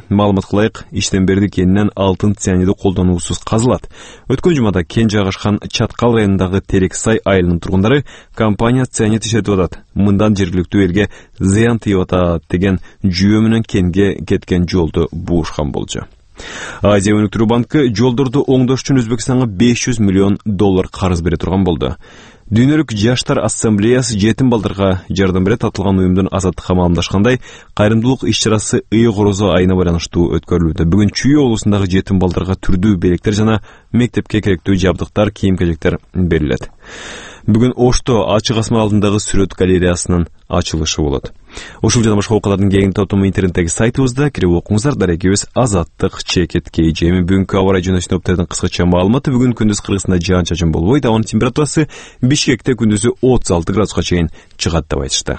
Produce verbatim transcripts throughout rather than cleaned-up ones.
маалымат кылайык, иштен берди кенинен алтын цианиди колдонуусуз казылат. Өткөн жумада кен жайгашкан Чаткал районундагы Терексай айылынын тургундары компания цианид иштетип атат. Мындан жергиликтүү элге зыян тийип атат деген жүйө менен кенге кеткен жолду буушкан болчу. Азия өнүктүрүү банкы жолдорду оңдош үчүн Өзбекстанга беш жүз миллион доллар карыз бере турган болду. Дүйнөлүк жаштар ассамблеясы жетим балдарга жардам берет атылган уюмдун азаттыкка маалымдашкандай, кайрымдуулук иш-чарасы ый корозо айына байланыштуу өткөрүлүүдө. Бүгүн Чүй облусундагы жетим балдарга түрдүү белектер жана мектепке керектүү жабдыктар, кийим-кечектер берилет. Бүгүн Ошто ачык асман алдындагы сүрөт галереясынын ачылышы болот. Ушул жана башка окуялардын кеңири тотуму интернеттеги сайтыбызда кирип окуңуздар. Дарегибиз Азаттык чекит кей жи эми. Бүгүнкү аба райы жана синоптиктердин кыскача маалыматы. Бүгүн күндүз Кыргызстанда жаан-чачын болбойт. Абанын температурасы Бишкекте күндүзү отуз алты градуска чейин чыгат деп айтышты.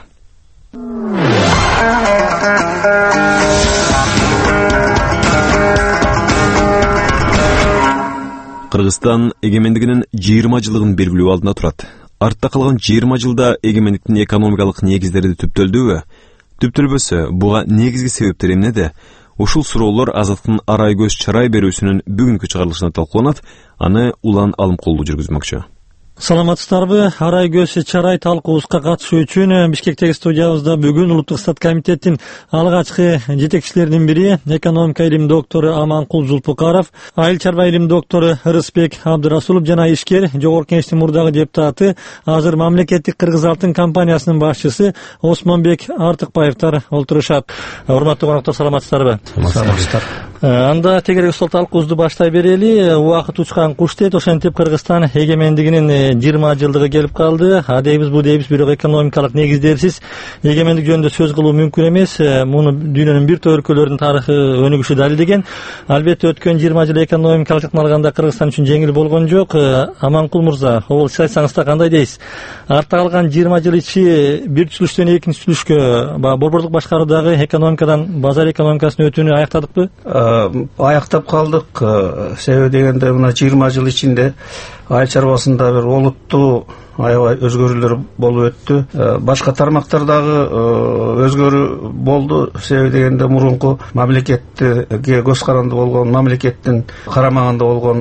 Кыргызстан эгемендигинин жыйырма жылдыгын белгилөө алдында турат. Артта калган жыйырма жылда эгемендиктин экономикалык негиздери түптөлдүбү? Түптөлбөсө, буга негизги себептер эмнеде? Ушул суроолор Азаттыктын арай көз чарай берүүсүнүн бүгүнкү чыгарылышында талкууланат. Аны Улан Алымкулуу жүргүзмөкчү. Саламатсыздарбы? Арай көз чарай талкуубузга катышуу үчүн Бишкектеги студиябызда бүгүн Улуттук Стат комитеттин алгачкы жетекчилеринин бири экономика илим доктору Аманкул Зулпукаров, айыл чарба илим доктору Рыспек Абдырасулов жана ишкер Жогорку Кеңештин мурдагы депутаты, азыр мамлекеттик Кыргыз алтын компаниясынын башчысы Осмонбек Артыкбаевтар олтурушат. Урматтуу коноктор, саламатсыздарбы? Саламатсыздар. Анда тегерек устал талкуубузду баштай берели. Убакыт учкан куш дейт. Ошентип Кыргызстан эгемендигинин жыйырма жылдыгы келип калды. А дейбиз, бу дейбиз, бирок экономикалык негиздерсиз эгемендик жөнүндө сөз кылуу мүмкүн эмес. Муну дүйнөнүн бир топ өлкөлөрүнүн тарыхы өнүгүшү далилдеген. Албетте өткөн жыйырма жыл экономикалык жактан алганда Кыргызстан үчүн жеңил болгон жок. Аманкул мырза, оболчу айтсаңыз да кандай дейсиз? Артта калган жыйырма жыл ичи бир түзүлүштөн экинчи түзүлүшкө борбордук башкаруудагы экономикадан базар экономикасына өтүүнү аяктадыкпы? Аяктап калдык. Себеби дегенде мына жыйырма жыл ичинде айыл чарбасында бир олуттуу аябай өзгөрүүлөр болуп өттү. Башка тармактардагы өзгөрүү болду. Себеби дегенде мурунку мамлекетке көз каранды болгон, мамлекеттин карамагында болгон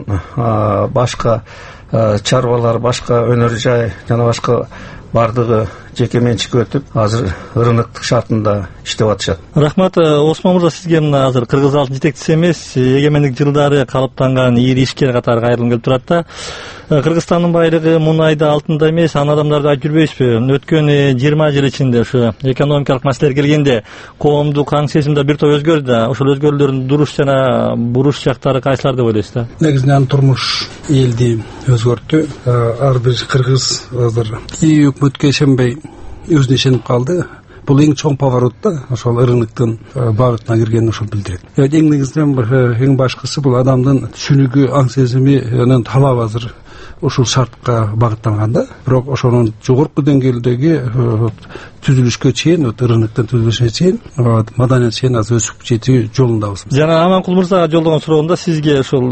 башка чарбалар, башка өнөр жай жана башка бардыгы жеке менчикке өтүп, азыр рыноктук шартында иштеп атышат. Рахмат. Осмон мырза, сизге мына азыр Кыргыз алтын жетекчиси эмес, эгемендик жылдары калыптанган ири ишкер катары кайрылгым келип турат да. Кыргызстандын байлыгы мунайда, алтында эмес, аны адамдарды айтып жүрбөйсүзбү? Өткөн жыйырма жыл ичинде ушу экономикалык маселелер келгенде коомдук аң сезимде бир топ өзгөрдү да. Ошол өзгөрүүлөрдүн дуруш жана буруш жактары кайсылар деп ойлойсуз да? Негизинен турмуш элди өзгөрттү. Ар бир кыргыз азыр ий өкмөткө ишенбей өзүнө ишенип калды. Бул эң чоң поворот да, ошол рыноктун багытына киргенин ошол билдирет. Эң негизинен эң башкысы бул адамдын түшүнүгү, аң сезими, анан талабы азыр ушул шартка багытталган да. Бирок ошонун жогорку деңгээлдеги түзүлүшкө чейин, рыноктун түзүлүшүнө чейин, маданият чейин азыр өсүп жетүү жолундабыз. Жана Аманкул мырзага жолдогон суроомда сизге ошол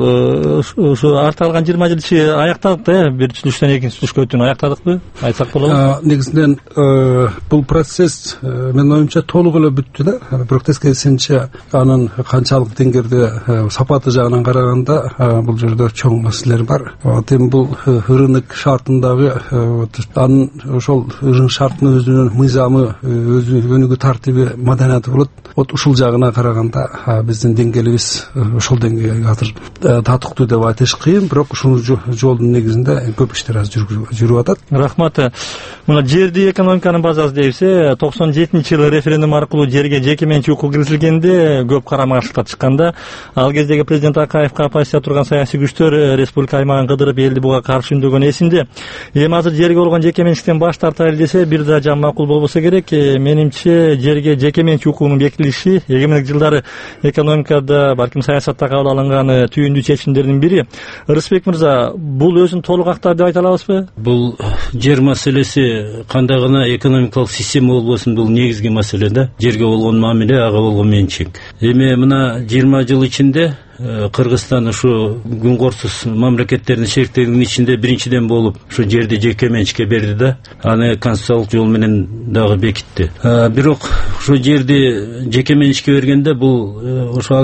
ушу арта калган жыйырма жыл ичи аяктадык да, бир түзүлүштөн экинчи түзүлүшкө өтүүнү аяктадыкпы? Айтсак болобу? Негизинен бул процесс менин оюмча толук эле бүттү да. Бирок тескерисинче анын канчалык деңгээлде сапаты жагынан караганда бул жерде чоң маселелер бар. Эми бул рынок шартындагы анын ошол рынок шартынын өзүнүн мыйзамы, өзү өнүгүү тартиби, маданияты болот. Вот ушул жагына караганда биздин деңгээлибиз ошол деңгээлге азыр татыктуу деп айтыш кыйын, бирок ушул жолдун негизинде көп иштер азыр жүрүп атат. Рахмат. Мына жерди экономиканын базасы дейбиз. токсон жетинчи жылы референдум аркылуу жерге жеке менчик укугу киргизилгенде көп карама каршылыктар чыкканда, ал кездеги президент Акаевге оппозиция турган саясий күчтөр республика аймагын кыдырып элди буга каршы үндөгөн эсимде. Эми азыр жерге болгон жеке менчиктен баш тартайлы десе, бир да жан макул болбосо керек. Менимче жерге жеке менчик укугунун бекитилиши эгемендик жылдары экономикада, балким саясатта кабыл алынган түйүндүү чечимдердин бири. Рыспек мырза, бул өзүн толук актар деп айта алабызбы? Бул жер маселеси кандай гана экономикалык система болбосун, бул негизги маселе да. Жерге болгон мамиле, ага болгон менчик. Эми мына жыйырма жыл ичинде Кыргызстан ушу күн корсуз мамлекеттердин шериктигинин ичинде биринчиден болуп ушу жерди жеке менчикке берди да, аны конституциялык жол менен дагы бекитти. Бирок ушу жерди жеке менчикке бергенде бул ошо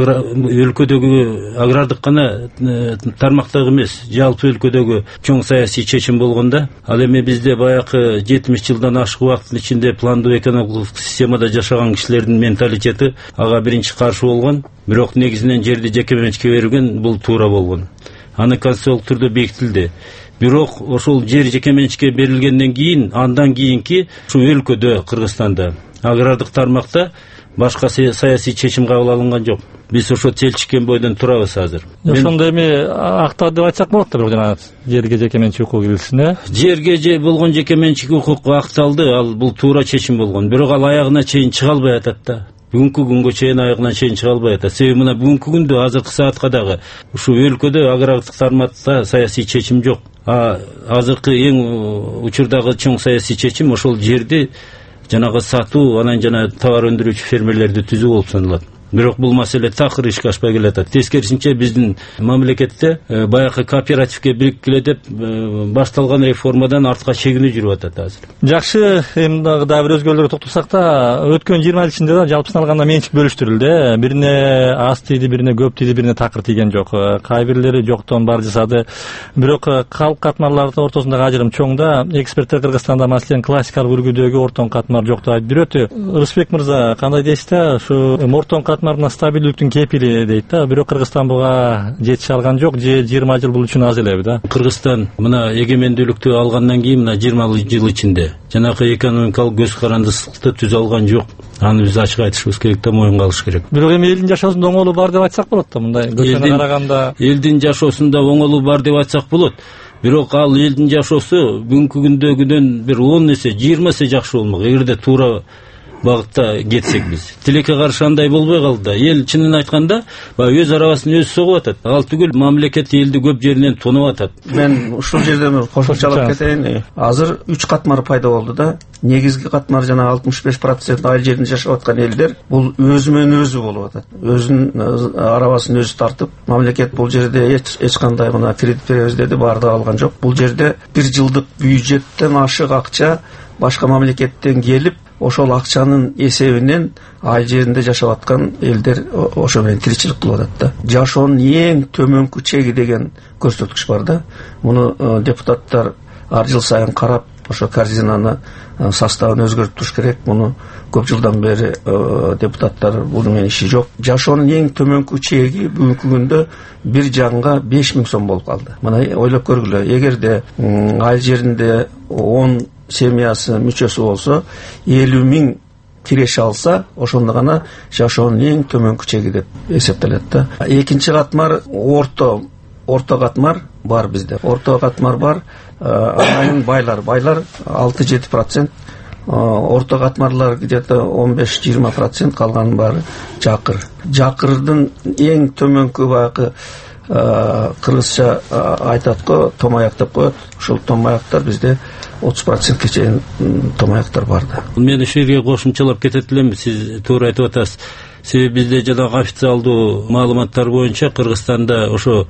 өлкөдөгү агрардык гана тармактагы эмес, жалпы өлкөдөгү чоң саясий чечим болгондо, ал эми бизде баягы жетимиш жылдан ашык убакыттын ичинде пландуу экономикалык системада жашаган кишилердин менталитети ага биринчи каршы болгон. Бирок негизинен жерди жеке менчикке берген бул туура болгон. Аны конституциялык түрдө бекитилди. Бирок ошол жер жеке менчикке берилгенден кийин, андан кийинки ушу өлкөдө, Кыргызстанда агрардык тармакта башка саясий чечим кабыл алынган жок. Биз ошо челчиккен бойдон турабыз азыр. Ошондо эми акта деп айтсак болот да, бирок жана жерге жеке менчик укугу кирилсин, э? Жерге болгон жеке менчик укук акталды, ал бул туура чечим болгон. Бирок ал аягына чейин чыга албай атат да. Бүгүнкү күнгө чейин аягына чейин чыга албай атат. Себеби мына бүгүнкү күндө азыркы саатка дагы ушу өлкөдө агрардык тармакта саясий чечим жок. А азыркы эң учурдагы чоң саясий чечим ошол жерди жанагы сатуу, анан жана товар өндүрүүчү фермерлерди түзүү болуп саналат. Бирок бул маселе такыр ишке ашпай келатат. Тескерисинче биздин мамлекетте баягы кооперативге бириккиле деп башталган реформадан артка чегинүү жүрүп атат азыр. Жакшы, эми дагы дагы бир өзгөлөргө токтолсак да, өткөн жыйырма жыл ичинде да жалпысынан алганда менчик бөлүштүрүлдү. Бирине аз тийди, бирине көп тийди, бирине такыр тийген жок. Кай бирлери жоктон бар жасады. Бирок калк катмарлардын ортосундагы ажырым чоң да. Эксперттер Кыргызстанда маселен классикалык үлгүдөгү ортон катмар жокту айтып жүрөт. Рысбек мырза, кандай дейсиз да? Ушу ортон катмарына стабилдүүлүктүн кепили дейт да. Бирок Кыргызстан буга жетише алган жок, же жыйырма жыл бул үчүн аз элеби да. Кыргызстан мына эгемендүүлүктү алгандан кийин мына жыйырма жыл ичинде жанагы экономикалык көз карандысыкты түзө алган жок. Аны биз ачык айтышыбыз керек да, моюнга алыш керек. Бирок эми элдин жашоосунда оңолуу бар деп айтсак болот да, мындай көчөнө караганда. Элдин жашоосунда оңолуу бар деп айтсак болот. Бирок ал элдин жашоосу бүгүнкү күндөгүдөн бир он эсе, жыйырма эсе жакшы болмок. Эгерде туура багытта кетсек биз. Тилекке каршы андай болбой калды да. Эл чынын айтканда, баягы өз арабасын өзү согуп атат. Ал түгүл мамлекет элди көп жеринен тонуп атат. Мен ушул жерде кошумчалап кетейин. Азыр үч катмар пайда болду да. Негизги катмар жана алтымыш беш процент айыл жеринде жашап аткан элдер бул өзү менен өзү болуп атат. Өзүнүн арабасын өзү тартып, мамлекет бул жерде эч кандай мына кредит беребиз деди, баардыгы алган жок. Бул жерде бир жылдык бюджеттен ашык акча башка мамлекеттен келип, ошол акчанын эсебинен айыл жеринде жашап аткан элдер ошо менен тиричилик кылып атат да. Жашоонун эң төмөнкү чеги деген көрсөткүч бар да. Муну депутаттар ар жыл сайын карап, ошо корзинаны составын өзгөртүп туруш керек. Муну көп жылдан бери депутаттар буну менен иши жок. Жашоонун эң төмөнкү чеги бүгүнкү күндө бир жанга беш миң сом болуп калды. Мына ойлоп көргүлө, эгерде айыл жеринде он семьясы мүчөсү болсо, элүү миң киреш алса, ошондо гана жашоонун эң төмөнкү чеги деп эсептелет да. Экинчи катмар орто орто катмар бар бизде. Орто катмар бар. Анан байлар, байлар алты жети процент, орто катмарлар где-то он беш жыйырма процент, калганын баары жакыр. Жакырдын эң төмөнкү баягы кыргызча айтат го, томаяк деп коет. Ушул томаяктар бизде отуз процентке чейин томаяктар бар да. Мен ушул жерге кошумчалап кетет элем, сиз туура айтып атасыз. Себеби бизде жанагы официалдуу маалыматтар боюнча Кыргызстанда ошо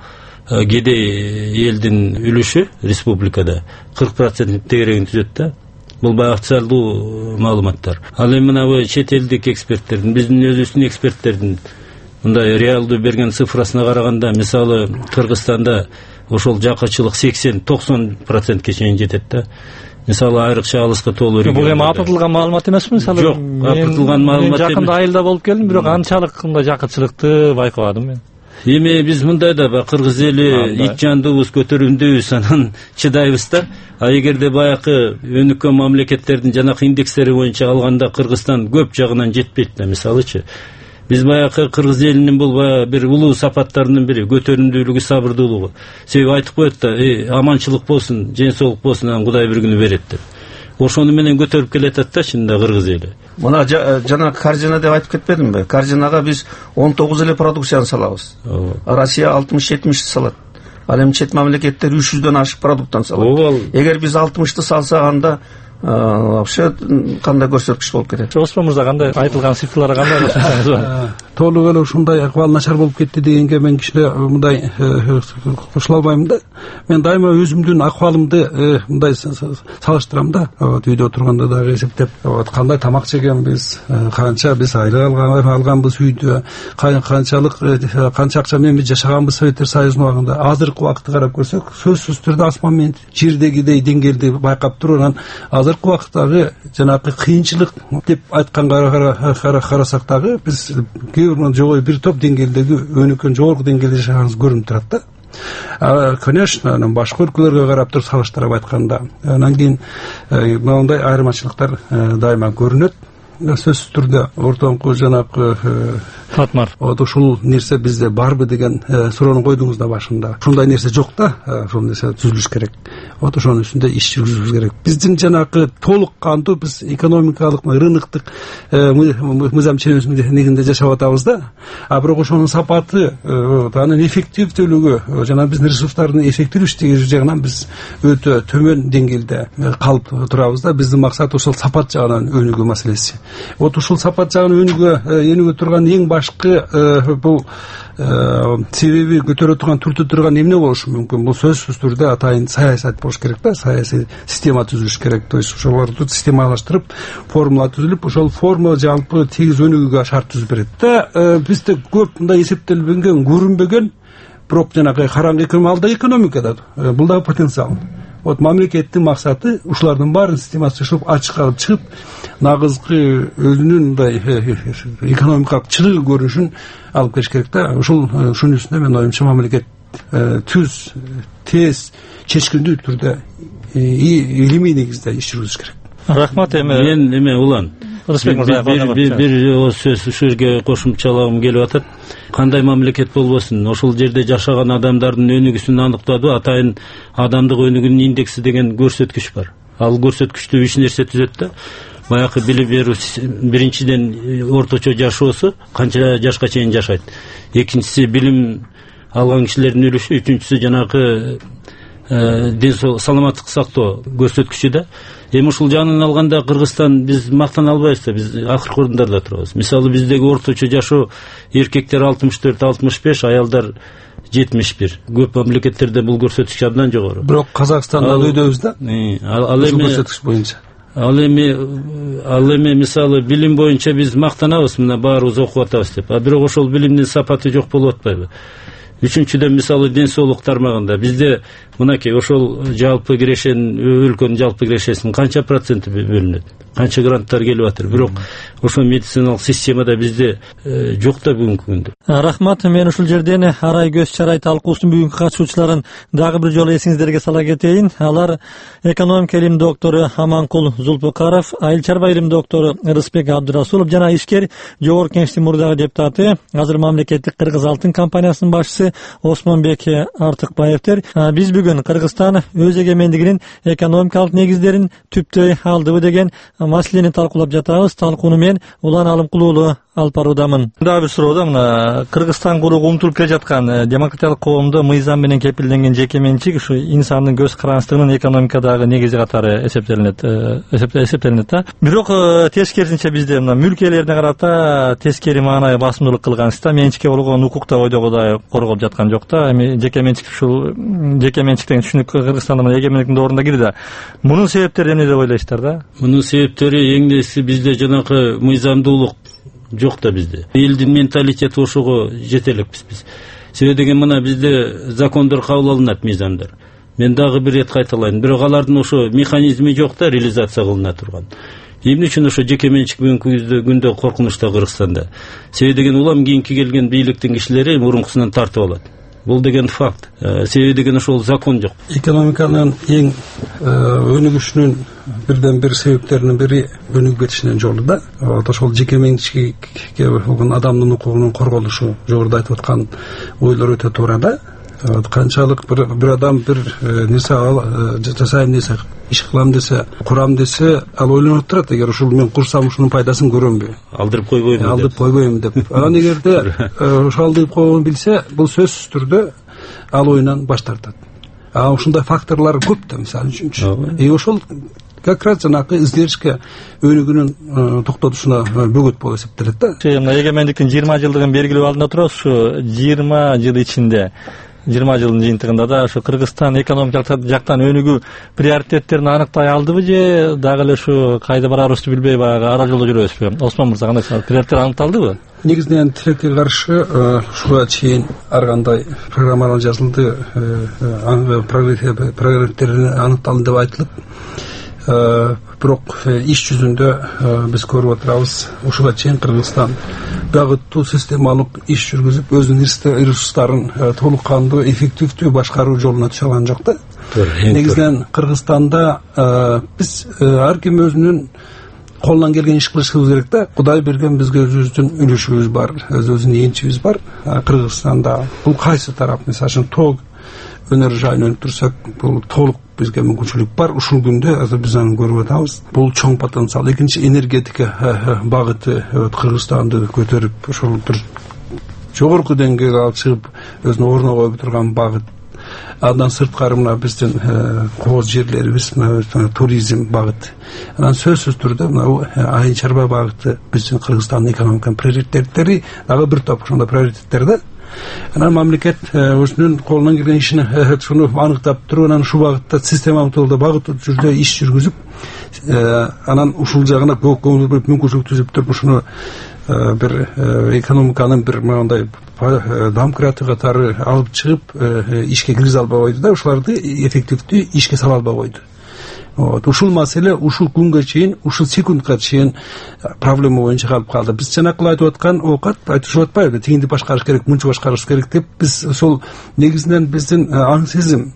кедей элдин үлүшү республикада кырк процент тегерегин түзөт да. Бул баягы официалдуу маалыматтар. Ал эми мына чет элдик эксперттердин, биздин өзүбүздүн эксперттердин мындай реалдуу берген цифрасына караганда, мисалы Кыргызстанда ошол жакырчылык сексен токсон процентке чейин жетет да. Мисалы айрыкча алыскы тоолуу регион. Бул эми апыртылган маалымат эмесби? Мисалы жок, апыртылган маалымат эмес. Жакында айылда болуп келдим, бирок анчалык мындай жакырчылыкты байкабадым мен. Эми биз мындай да ба кыргыз эли ит жандуубуз, көтөрүмдүүбүз, анан чыдайбыз да. А эгерде баягы өнүккөн мамлекеттердин жанакы индекстери боюнча алганда Кыргызстан көп жагынан жетпейт да, мисалычы. Биз баягы кыргыз элинин бул бир улуу сапаттарынын бири көтөрүмдүүлүгү, сабырдуулугу. Себеби айтып коет да, аманчылык болсун, жен соолук болсун, анан Кудай бир күнү берет деп. Ошону менен көтөрүп келатат да чынында кыргыз эли. Мына жана корзина деп айтып кетпедимби? Корзинага биз он тогуз эле продукцияны салабыз. Россия алтымыш жетимиш салат. Ал эми чет мамлекеттер үч жүздөн ашык продукттан салат. Эгер биз алтымышты салсак, анда вообще кандай көрсөткүч болуп кетет? Осмон мырза, кандай айтылган цифрларга кандай толук эле ушундай акыбал начар болуп кетти дегенге мен кичине мындай кошула албайм да. Мен дайыма өзүмдүн акыбалымды мындай салыштырам да. Вот үйдө отурганда дагы эсептеп, вот кандай тамак жегенбиз, канча биз айлык алганбыз үйдө, канчалык канча акча менен биз жашаганбыз Советтер Союзунун убагында. Азыркы убакытты карап көрсөк, сөзсүз түрдө асман менен жердегидей деңгээлди байкап туруп, анан азыркы убакыттагы жанагы кыйынчылык деп айтканга карасак дагы биз жогору бир топ деңгээлдеги өнүккөн жогорку деңгээлде жашаганыбыз көрүнүп турат да. Конечно, анан башка өлкөлөргө карап туруп салыштырып айтканда, анан кийин мындай айырмачылыктар дайыма көрүнөт. Сөзсүз түрдө ортоңку жанагы Фатмар. Вот ушул нерсе бизде барбы деген суроону койдуңуз да башында. Ушундай нерсе жок да, ошол нерсе түзүлүш керек. Вот ошонун үстүндө иш жүргүзүш керек. Биздин жанагы толук кандуу биз экономикалык, рыноктук мыйзам ченемибиздин негизинде жашап атабыз да. А бирок ошонун сапаты, анын эффективдүүлүгү, жана биздин ресурстардын эффективдүү иштеги жагынан биз өтө төмөн деңгээлде калып турабыз да. Биздин максат ошол сапат жагынан өнүгүү маселеси. Вот ушул сапат жагынан өнүгүү өнүгө турган эң башкы бул себеби көтөрө турган, түртө турган эмне болушу мүмкүн? Бул сөзсүз түрдө атайын саясат болуш керек да, саясий система түзүлүш керек. То есть ошолорду системалаштырып, формула түзүлүп, ошол формула жалпы тегиз өнүгүүгө шарт түзүп берет. Да, бизде көп мындай эсептелбеген, көрүнбөгөн, бирок жанагы караңгы экономикада экономикада бул да потенциал. Вот мамлекеттин максаты ушулардын баарын системалаштырып, ачык алып чыгып, нагызгы өзүнүн мындай экономикалык чыгыы көрүнүшүн алып келиш керек да. Ушул ушунун үстүнө мен оюмча мамлекет түз, тез, чечкиндүү түрдө илимий негизде иш жүргүзүш керек. Рахмат. Эми мен эме улан Рысбек мырза бир бир сөз ушул жерге кошумчалагым келип атат. Кандай мамлекет болбосун, ошол жерде жашаган адамдардын өнүгүүсүн аныктадуу атайын адамдык өнүгүүнүн индекси деген көрсөткүч бар. Ал көрсөткүчтү үч нерсе түзөт да. Баягы билим берүү биринчиден орточо жашоосу канча жашка чейин жашайт. Экинчиси билим алган кишилердин үлүшү, үчүнчүсү жанагы ден саламаттык сактоо көрсөткүчү да. Эми ушул жагынан алганда Кыргызстан биз мактана албайбыз да, биз акыркы орундарда турабыз. Мисалы биздеги орточо жашоо эркектер алтымыш төрт алтымыш беш, аялдар жетимиш бир. Көп мамлекеттерде бул көрсөткүч абдан жогору. Бирок Казакстанда өйдөбүз да. Ал эми көрсөткүч боюнча. Ал эми ал эми мисалы билим боюнча биз мактанабыз, мына баарыбыз окуп атабыз деп. А бирок ошол билимдин сапаты жок болуп атпайбы? Үчүнчүдөн мисалы ден соолук тармагында бизде мынакей ошол жалпы кирешенин, өлкөнүн жалпы кирешесинин канча проценти бөлүнөт? Канча гранттар келип атыр? Бирок ошол медициналык системада бизде жок да бүгүнкү күндө. Рахмат. Мен ушул жерден арай көз чарай талкуусунун бүгүнкү катышуучуларын дагы бир жолу эсиңиздерге сала кетейин. Алар экономика илим доктору Аманкул Зулпукаров, айыл чарба илим доктору Рысбек Абдырасулов жана ишкер Жогорку Кеңештин мурдагы депутаты, азыр мамлекеттик Кыргыз алтын компаниясынын башчысы Осмонбек Артыкбаевтер. Биз бүгүн Кыргызстан өз эгемендигинин экономикалык негиздерин түптөй алдыбы деген маселени талкуулап жатабыз. Талкууну мен Улан Алымкулуулу алып баруудамын. Дагы бир суроо да, мына Кыргызстан курууга умтулуп келе жаткан демократиялык коомдо мыйзам менен кепилденген жеке менчик ушу инсандын көз карандысынын экономикадагы негизи катары эсептелинет, эсептелинет да. Бирок тескерисинче бизде мына мүлк ээлерине карата тескери маанай басымдуулук кылган систем, менчикке болгон укук да ойдогудай корголуп жаткан жок да. Эми жеке менчик ушул жеке менчик деген түшүнүк Кыргызстанда мына эгемендиктин доорунда кирди да. Мунун себептери эмне деп ойлойсуздар да? Мунун себептери эң нечи бизде жанагы мыйзамдуулук жок да бизде. Элдин менталитети ошого жете элекпиз биз. Себеби деген мына бизде закондор кабыл алынат, мыйзамдар. Мен дагы бир рет кайталайын. Бирок алардын ошо механизми жок да, реализация кылына турган. Эмне үчүн ошо жеке менчик бүгүнкү күндө коркунучта Кыргызстанда? Себеби деген улам кийинки келген бийликтин кишилери мурункусунан тартып алат. Бул деген факт. Себеби деген ошол закон жок. Экономиканын эң өнүгүшүнүн бирден бир себептеринин бири өнүгүп кетишинин жолу да. Ошол жеке менчикке болгон адамдын укугунун корголушу, жогоруда айтып аткан ойлор өтө туура да. Канчалык бир адам бир нерсе жасайм десе, иш кылам десе, курам десе, ал ойлонуп турат, эгер ушул мен курсам ушунун пайдасын көрөмбү? Алдырып койбоймун деп. Алдырып койбоймун деп. Анан эгерде ошол алдырып койгонун билсе, бул сөзсүз түрдө ал оюнан баш тартат. А ушундай факторлор көп да, мисалы үчүнчү. И ошол как раз жанагы издеришке өнүгүүнүн токтотушуна бөгөт болуп эсептелет да. Эгемендиктин жыйырма жылдыгын белгилеп алдында турабыз. Ушу жыйырма жыл ичинде жыйырма жылдын жыйынтыгында да ушу Кыргызстан экономикалык жактан өнүгүү приоритеттерин аныктай алдыбы же дагы эле ушу кайда барарыбызды билбей баягы ара жолдо жүрөбүзбү? Осмон мырза, кандай приоритеттер анықталдыбы? Негизинен тилекке каршы ушуга чейин ар кандай программалар жазылды, приоритеттер аныкталды деп айтылып, бирок иш жүзүндө биз көрүп отурабыз, ушуга чейин Кыргызстан багыттуу системалык иш жүргүзүп, өзүнүн ресурстарын толук кандуу, эффективдүү башкаруу жолуна түшө алган жок да. Негизинен Кыргызстанда биз ар ким өзүнүн колунан келген иш кылышыбыз керек да. Кудай берген бизге өзүбүздүн үлүшүбүз бар, өзүбүздүн энчибиз бар. Кыргызстанда бул кайсы тарап, мисалы тог өнөр жайын өнүктүрсөк, бул толук бизге мүмкүнчүлүк бар. Ушул күндө азыр биз аны көрүп атабыз. Бул чоң потенциал. Экинчи, энергетика багыты Кыргызстанды көтөрүп, ушул бир жогорку деңгээлге алып чыгып, өзүнүн ордуна коюп турган багыт. Андан сырткары мына биздин кооз жерлерибиз, туризм багыты. Анан сөзсүз түрдө мына айыл чарба багыты биздин Кыргызстандын экономиканын приоритеттери, дагы бир топ ошондой приоритеттер да. Анан мамлекет өзүнүн колунан келген ишин ушуну аныктап туруп, анан ушул багытта системалык түрдө багыт түрдө иш жүргүзүп, анан ушул жагына көңүл буруп, мүмкүнчүлүк түзүп туруп, ушуну бир экономиканын бир мындай домкраты катары алып чыгып ишке киргизе албай койду да, ушуларды эффективдүү ишке сала албай койду. Вот, ушул маселе ушул күнгө чейин, ушул секундка чейин проблема боюнча калып калды. Биз жанакы айтып аткан оокат айтышып атпайбы, тигинди башкарыш керек, мынча башкарыш керек деп, биз ошол негизинен биздин аң сезим,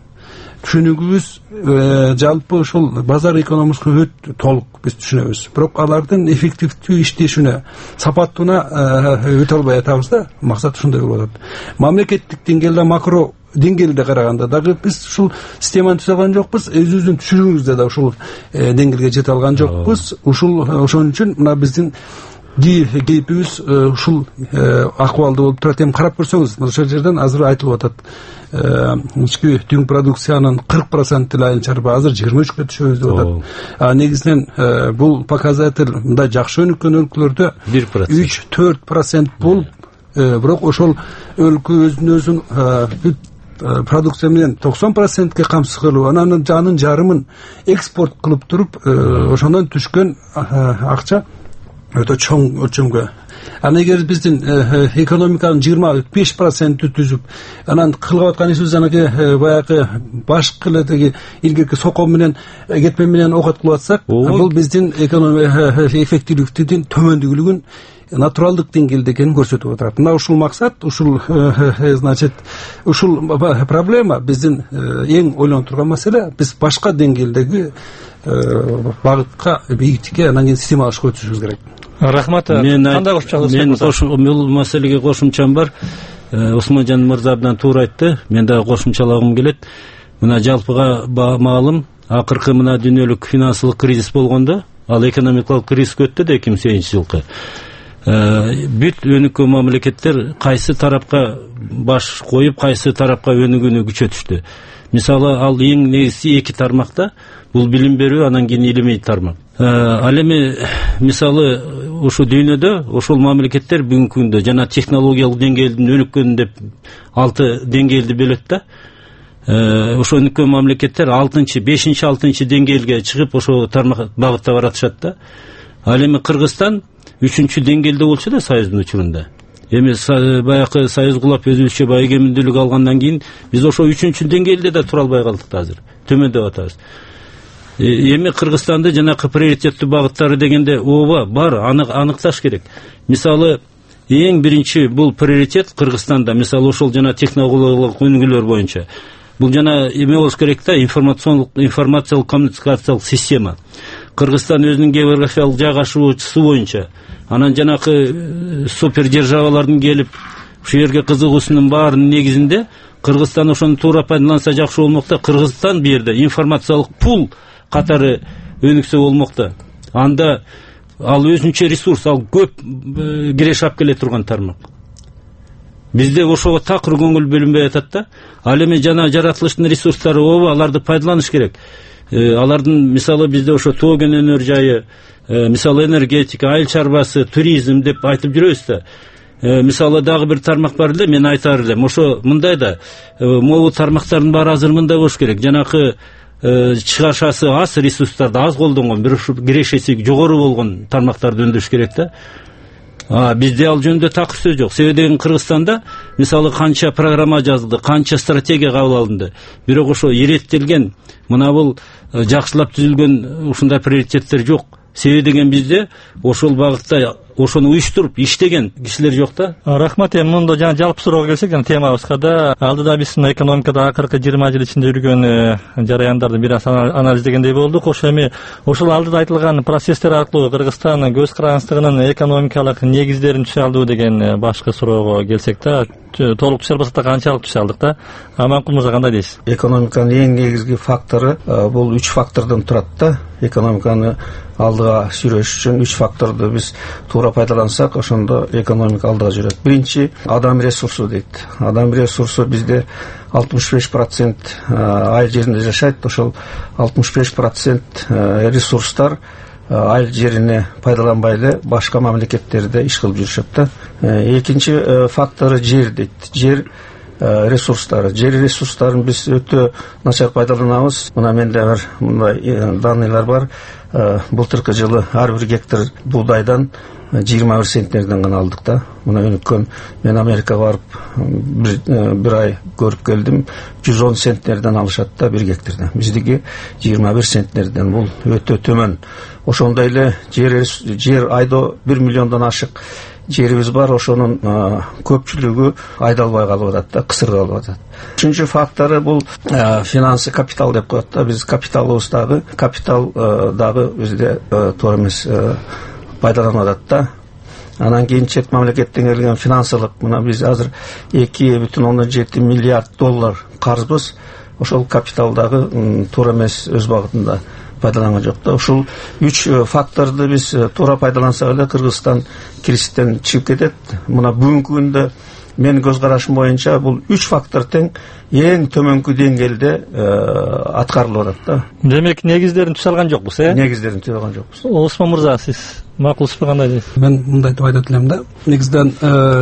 түшүнүгүбүз жалпы ошол базар экономикасы өтө толук биз түшүнөбүз. Бирок алардын эффективдүү иштешине, сапаттууна өтө албай атабыз да. Максат ушундай болуп атат. Мамлекеттик деңгээлде, макро деңгээлде караганда дагы биз ушул системаны түзө алган жокпуз, өзүбүздүн түшүнүгүбүздө да ушул деңгээлге жете алган жокпуз. Ушул ошон үчүн мына биздин кейпибиз ушул акыбалда болуп турат. Эми карап көрсөңүз, ошол жерден азыр айтылып атат. Ички дүң продукциянын кырк проценти айыл чарба, азыр жыйырма үчкө түшөбүз деп атат. А негизинен бул показатель мындай жакшы өнүккөн өлкөлөрдө үч төрт процент болуп, бирок ошол өлкө өзүн өзүн продукция менен токсон процентке камсыз кылып, анан жанын жарымын экспорт кылып туруп, ошондон түшкөн акча өтө чоң өлчөмгө. Анан эгер биздин экономиканын жыйырма беш процентин түзүп, анан кылып аткан ишибиз жанагы баягы башкы эле илгерки соком менен кетме менен окат кылып атсак, бул биздин экономика эффективдүүлүктүн төмөндүгүлүгүн натуралдык деңгээлде экенин көрсөтүп атат. Мына ушул максат, ушул значит, ушул проблема биздин эң ойлонуп турган маселе. Биз башка деңгээлдеги багытка, бийиктикке, анан кийин системалашып өтүшүбүз керек. Рахмат. Кандай кошумча? Мен бул маселеге кошумчам бар. Осмонжан мырза абдан туура айтты. Мен дагы кошумчалагым келет. Мына жалпыга маалым, акыркы мына дүйнөлүк финансылык кризис болгондо, ал экономикалык кризис өттү да эки миң сегизинчи жылкы. Бүт өнүккөн мамлекеттер кайсы тарапка баш коюп, кайсы тарапка өнүгүүнү күчөтүштү. Мисалы, ал эң негизи эки тармакта, бул билим берүү, анан кийин илимий тармак. Ал эми мисалы ушу дүйнөдө ошол мамлекеттер бүгүнкү күндө жана технологиялык деңгээлдин өнүккөн деп алты деңгээлди бөлөт да. Ошо өнүккөн мамлекеттер алтынчы, бешинчи, алтынчы деңгээлге чыгып ошо тармак багытта баратышат да. Ал эми Кыргызстан үчүнчү деңгээлде болчу да Союздун учурунда. Эми баягы Союз кулап өзүбүзчө баягы эгемендүүлүк алгандан кийин биз ошо үчүнчү деңгээлде да тура албай калдык да, азыр төмөндөп атабыз. Эми Кыргызстанды жанакы приоритеттүү багыттары дегенде ооба бар, аныкташ керек. Мисалы, эң биринчи бул приоритет Кыргызстанда, мисалы ошол жана технологиялык өнүгүүлөр боюнча. Бул жана эме болуш керек да, информациондук, информациялык коммуникациялык система. Кыргызстан өзүнүн географиялык жайгашуусу боюнча, анан жанакы супер державалардын келип ушул жерге кызыгуусунун баарынын негизинде Кыргызстан ошону туура пайдаланса жакшы болмок да. Кыргызстан бу жерде информациялык пул катары өнүксө болмок да. Анда ал өзүнчө ресурс, ал көп кирешап келе турган тармак. Бизде ошого такыр көңүл бөлүнбөй атат да. Ал эми жана жаратылыштын ресурстары ооба, аларды пайдаланыш керек. алардын мисалы бизде ошо тоо кен өнөр жайы, мисалы энергетика, айыл чарбасы, туризм деп айтып жүрөбүз да. Мисалы дагы бир тармак бар эле, мен айтар элем. Ошо мындай да, могу тармактардын баары азыр мындай болуш керек. Жанакы чыгашасы аз, ресурстарды аз колдонгон, бирок ушу кирешеси жогору болгон тармактарды өндүрүш керек да. А бизде ал жөнүндө такыр сөз жок. Себеби деген Кыргызстанда мисалы канча программа жазылды, канча стратегия кабыл алынды. Бирок ошо иреттелген, мына бул жакшылап түзүлгөн ушундай приоритеттер жок. Себеби деген бизде ошол багытта ошону уюштуруп иштеген кишилер жок да. Рахмат. Эми мында жана жалпы суроого келсек, жана темабызга да алдыда биз экономикада акыркы жыйырма жыл ичинде жүргөн жараяндарды бир аз анализдегендей болдук. Ошо эми ошол алдыда айтылган процесстер аркылуу Кыргызстан көз карандысындагынын экономикалык негиздерин түшө алдыбы деген башкы суроого келсек да, толук түшө албасак да канчалык түшө алдык да? Аманкул мырза, кандай дейсиз? Экономиканын эң негизги фактору бул үч фактордон турат да. Экономиканы алдыга сүйрөш үчүн үч факторду биз туура пайдалансак, ошондо экономика алдыга жүрөт. Биринчи, адам ресурсу дейт. Адам ресурсу бизде алтымыш беш процент айыл жеринде жашайт. Ошол алтымыш беш процент ресурстар айыл жерине пайдаланбай эле башка мамлекеттерде иш кылып жүрүшөт да. Экинчи фактору жер дейт. Жер ресурстары. Жер ресурстарын биз өтө начар пайдаланабыз. Мына менде бир мындай данныйлар бар. Былтыркы жылы ар бир гектар буудайдан жыйырма бир центнерден гана алдык да. Мына өнүккөн, мен Америкага барып бир, бир ай көрүп келдим. жүз он центнерден алышат да бир гектардан. Биздики жыйырма бир центнерден. Бул өтө төмөн. Ошондой эле жер жер айда бир миллиондон ашык жерибиз бар. Ошонун көпчүлүгү айдалбай калып атат да, кысырылып атат. Үчүнчү фактору бул финансы, капитал деп коет да. Биз капиталыбыз дагы, капитал дагы бизде туура эмес пайдаланып атат да. Анан кийин чет мамлекеттен келген финансылык, мына биз азыр эки бүтүн ондон жети миллиард доллар карызбыз. Ошол капитал дагы туура эмес өз багытында пайдаланган жок да. Ушул үч факторду биз туура пайдалансак эле Кыргызстан кризистен чыгып кетет. Мына бүгүнкү күндө менин көз карашым боюнча бул үч фактор тең эң төмөнкү деңгээлде аткарылып атат да. Демек негиздерин түшө алган жокпуз, э? Негиздерин түшө алган жокпуз. Осмон мырза, сиз макулсузбу, кандай дейсиз? Мен мындай деп айтат элем да. Негизден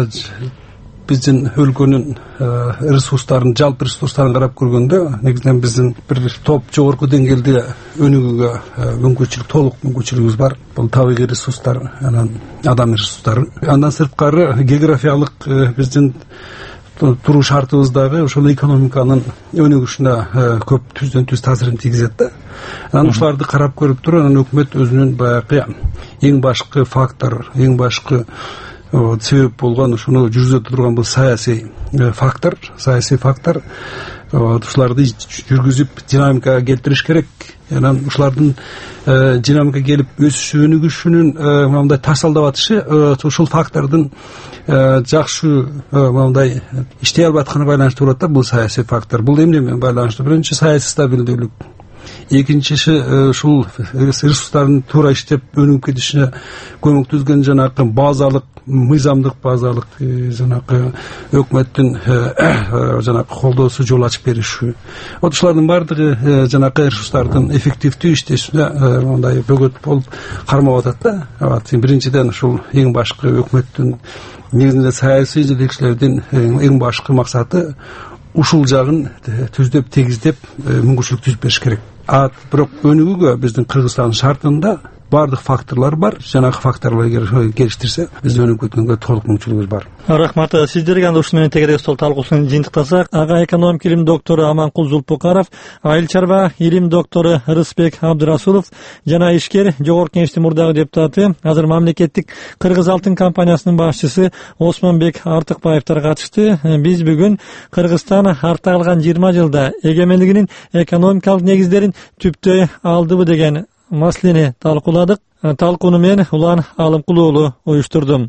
биздин өлкөнүн ресурстарын, жалпы ресурстарын карап көргөндө, негизинен биздин бир топ жогорку деңгээлде өнүгүүгө мүмкүнчүлүк, толук мүмкүнчүлүгүбүз бар. Бул табигый ресурстар, анан адам ресурстары. Андан сырткары географиялык биздин туруу шартыбыздагы ошол экономиканын өнүгүшүнө көп түздөн түз таасирин тийгизет да. Анан ушуларды карап көрүп туруп, анан өкмөт өзүнүн баягы эң башкы фактор, эң башкы себеп болгон ушуну жүргүзө турган бул саясий фактор, саясий фактор. Ушуларды жүргүзүп динамикага келтириш керек. Анан ушулардын динамика келип өсүш, өнүгүшүнүн мындай тарсалдап атышы ушул фактордун жакшы мындай иштей албай атканы байланыштуу болот да. Бул саясий фактор. Бул эмне менен байланыштуу? Биринчи, саясий стабилдүүлүк. Экинчиси, ушул ресурстардын туура иштеп өнүгүп кетишине көмөктөзгөн жанагы базалык, мыйзамдык базалык жанагы өкмөттүн жанагы колдоосу жол ачып бериши. Вот ушулардын баардыгы жанагы ресурстардын эффективдүү иштешине мындай бөгөт болуп кармап атат да. Вот биринчиден ушул эң башкы өкмөттүн, негизинде саясий жетекчилердин эң башкы максаты ушул жагын түздеп, тегиздеп мүмкүнчүлүк түзүп бериш керек. А бирок өнүгүүгө биздин Кыргызстандын шартында баардык факторлор бар. Жанагы факторлорду келиштирсе, биз өнүгүп кеткөнгө толук мүмкүнчүлүгүбүз бар. Рахмат сиздерге. Анда ушу менен тегерек стол талкуусун жыйынтыктасак, ага экономика илим доктору Аманкул Зулпукаров, айыл чарба илим доктору Рысбек Абдырасулов жана ишкер жогорку кеңештин мурдагы депутаты, азыр мамлекеттик Кыргыз алтын компаниясынын башчысы Осмонбек Артыкбаевтар катышты. Биз бүгүн Кыргызстан артта калган жыйырма жылда эгемендигинин экономикалык негиздерин түптөй алдыбы деген маселени талкууладык. Талкууну мен Улан Алымкул уулу уюштурдум.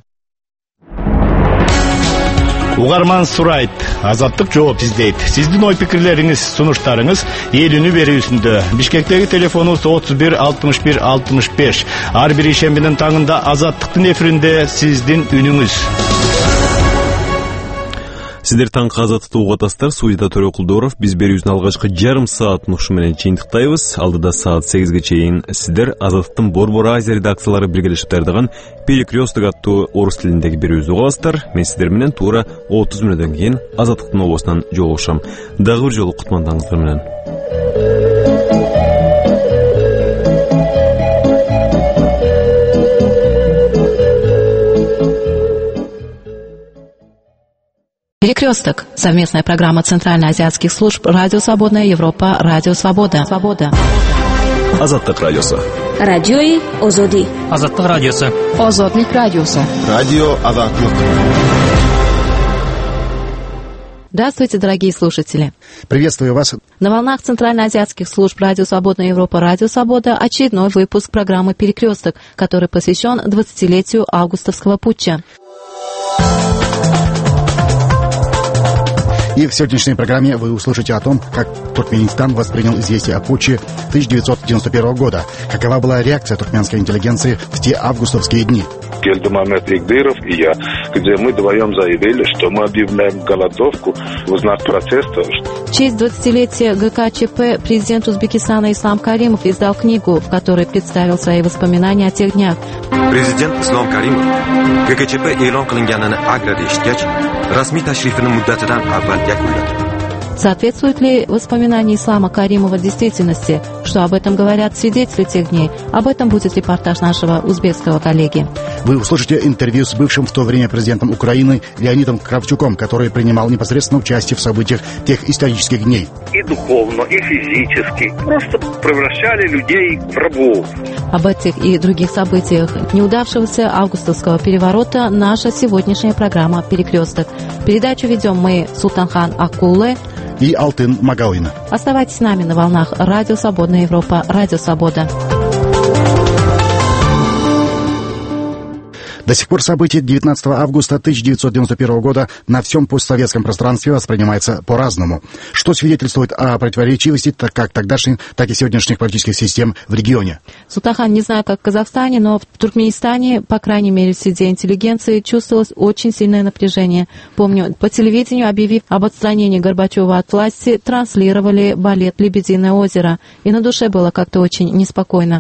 Угарман сурайт, Азаттык жооп издейт. Сиздин ой пикирлериңиз, сунуштарыңыз эл үнү берүүсүндө. Бишкектеги телефонубуз отуз бир алтымыш бир алтымыш беш. Ар бир ишембинин таңында Азаттыктын эфиринде сиздин үнүңүз. Сіздер таңғы азаттықты уғатастар, студияда Төре Құлдоров. Біз берүүздің алғашқы жарым саат нұқшы менен чейіндіктайбыз. Алдыда саат сегизге чейін сіздер азаттықтың Борбор Азия редакциялары біргелешіп дайындаған Перекресток аттуу орыс тіліндегі берүүзді уғаластар. Мен сіздер менен тура отуз мүнөттөн кейін азаттықтың обосынан жолугушам. Дагы бир жолу кутмандаңыздар менен. Перекресток. Совместная программа Центральноазиатских служб Радио Свободная Европа, Радио Свобода. Свобода. Азаттык радиосу. Радиои Озоди. Азаттык радиосу. Озодлик радиосу. Радио Азаттык. Здравствуйте, дорогие слушатели. Приветствую вас. На волнах Центральноазиатских служб Радио Свободная Европа, Радио Свобода очередной выпуск программы «Перекресток», который посвящен двадцатилетию августовского путча. И в сегодняшней программе вы услышите о том, как Туркменистан воспринял известие о путче тысяча девятьсот девяносто первого года, какова была реакция туркменской интеллигенции в те августовские дни. Гельдамамет Игдыров и я, где мы вдвоем заявили, что мы объявляем голодовку в знак протеста. В честь двадцатилетия ГКЧП президент Узбекистана Ислам Каримов издал книгу, в которой представил свои воспоминания о тех днях. Prezident Islom Karimov G K C P e'lon qilinganini Agrada eshitgach, rasmiy tashrifini muddatidan avval yakunladi. Соответствуют ли воспоминания Ислама Каримова действительности? Что об этом говорят свидетели тех дней? Об этом будет репортаж нашего узбекского коллеги. Вы услышите интервью с бывшим в то время президентом Украины Леонидом Кравчуком, который принимал непосредственно участие в событиях тех исторических дней. И духовно, и физически. Просто превращали людей в рабов. Об этих и других событиях неудавшегося августовского переворота наша сегодняшняя программа «Перекресток». Передачу ведем мы, Султанхан Акулле и Алтын Магалина. Оставайтесь с нами на волнах Радио Свободная Европа, Радио Свобода. До сих пор событие девятнадцатого августа тысяча девятьсот девяносто первого года на всем постсоветском пространстве воспринимается по-разному, что свидетельствует о противоречивости как тогдашних, так и сегодняшних политических систем в регионе. Султанхан, не знаю, как в Казахстане, но в Туркменистане, по крайней мере, в среде интеллигенции чувствовалось очень сильное напряжение. Помню, по телевидению, объявив об отстранении Горбачева от власти, транслировали балет «Лебединое озеро», и на душе было как-то очень неспокойно.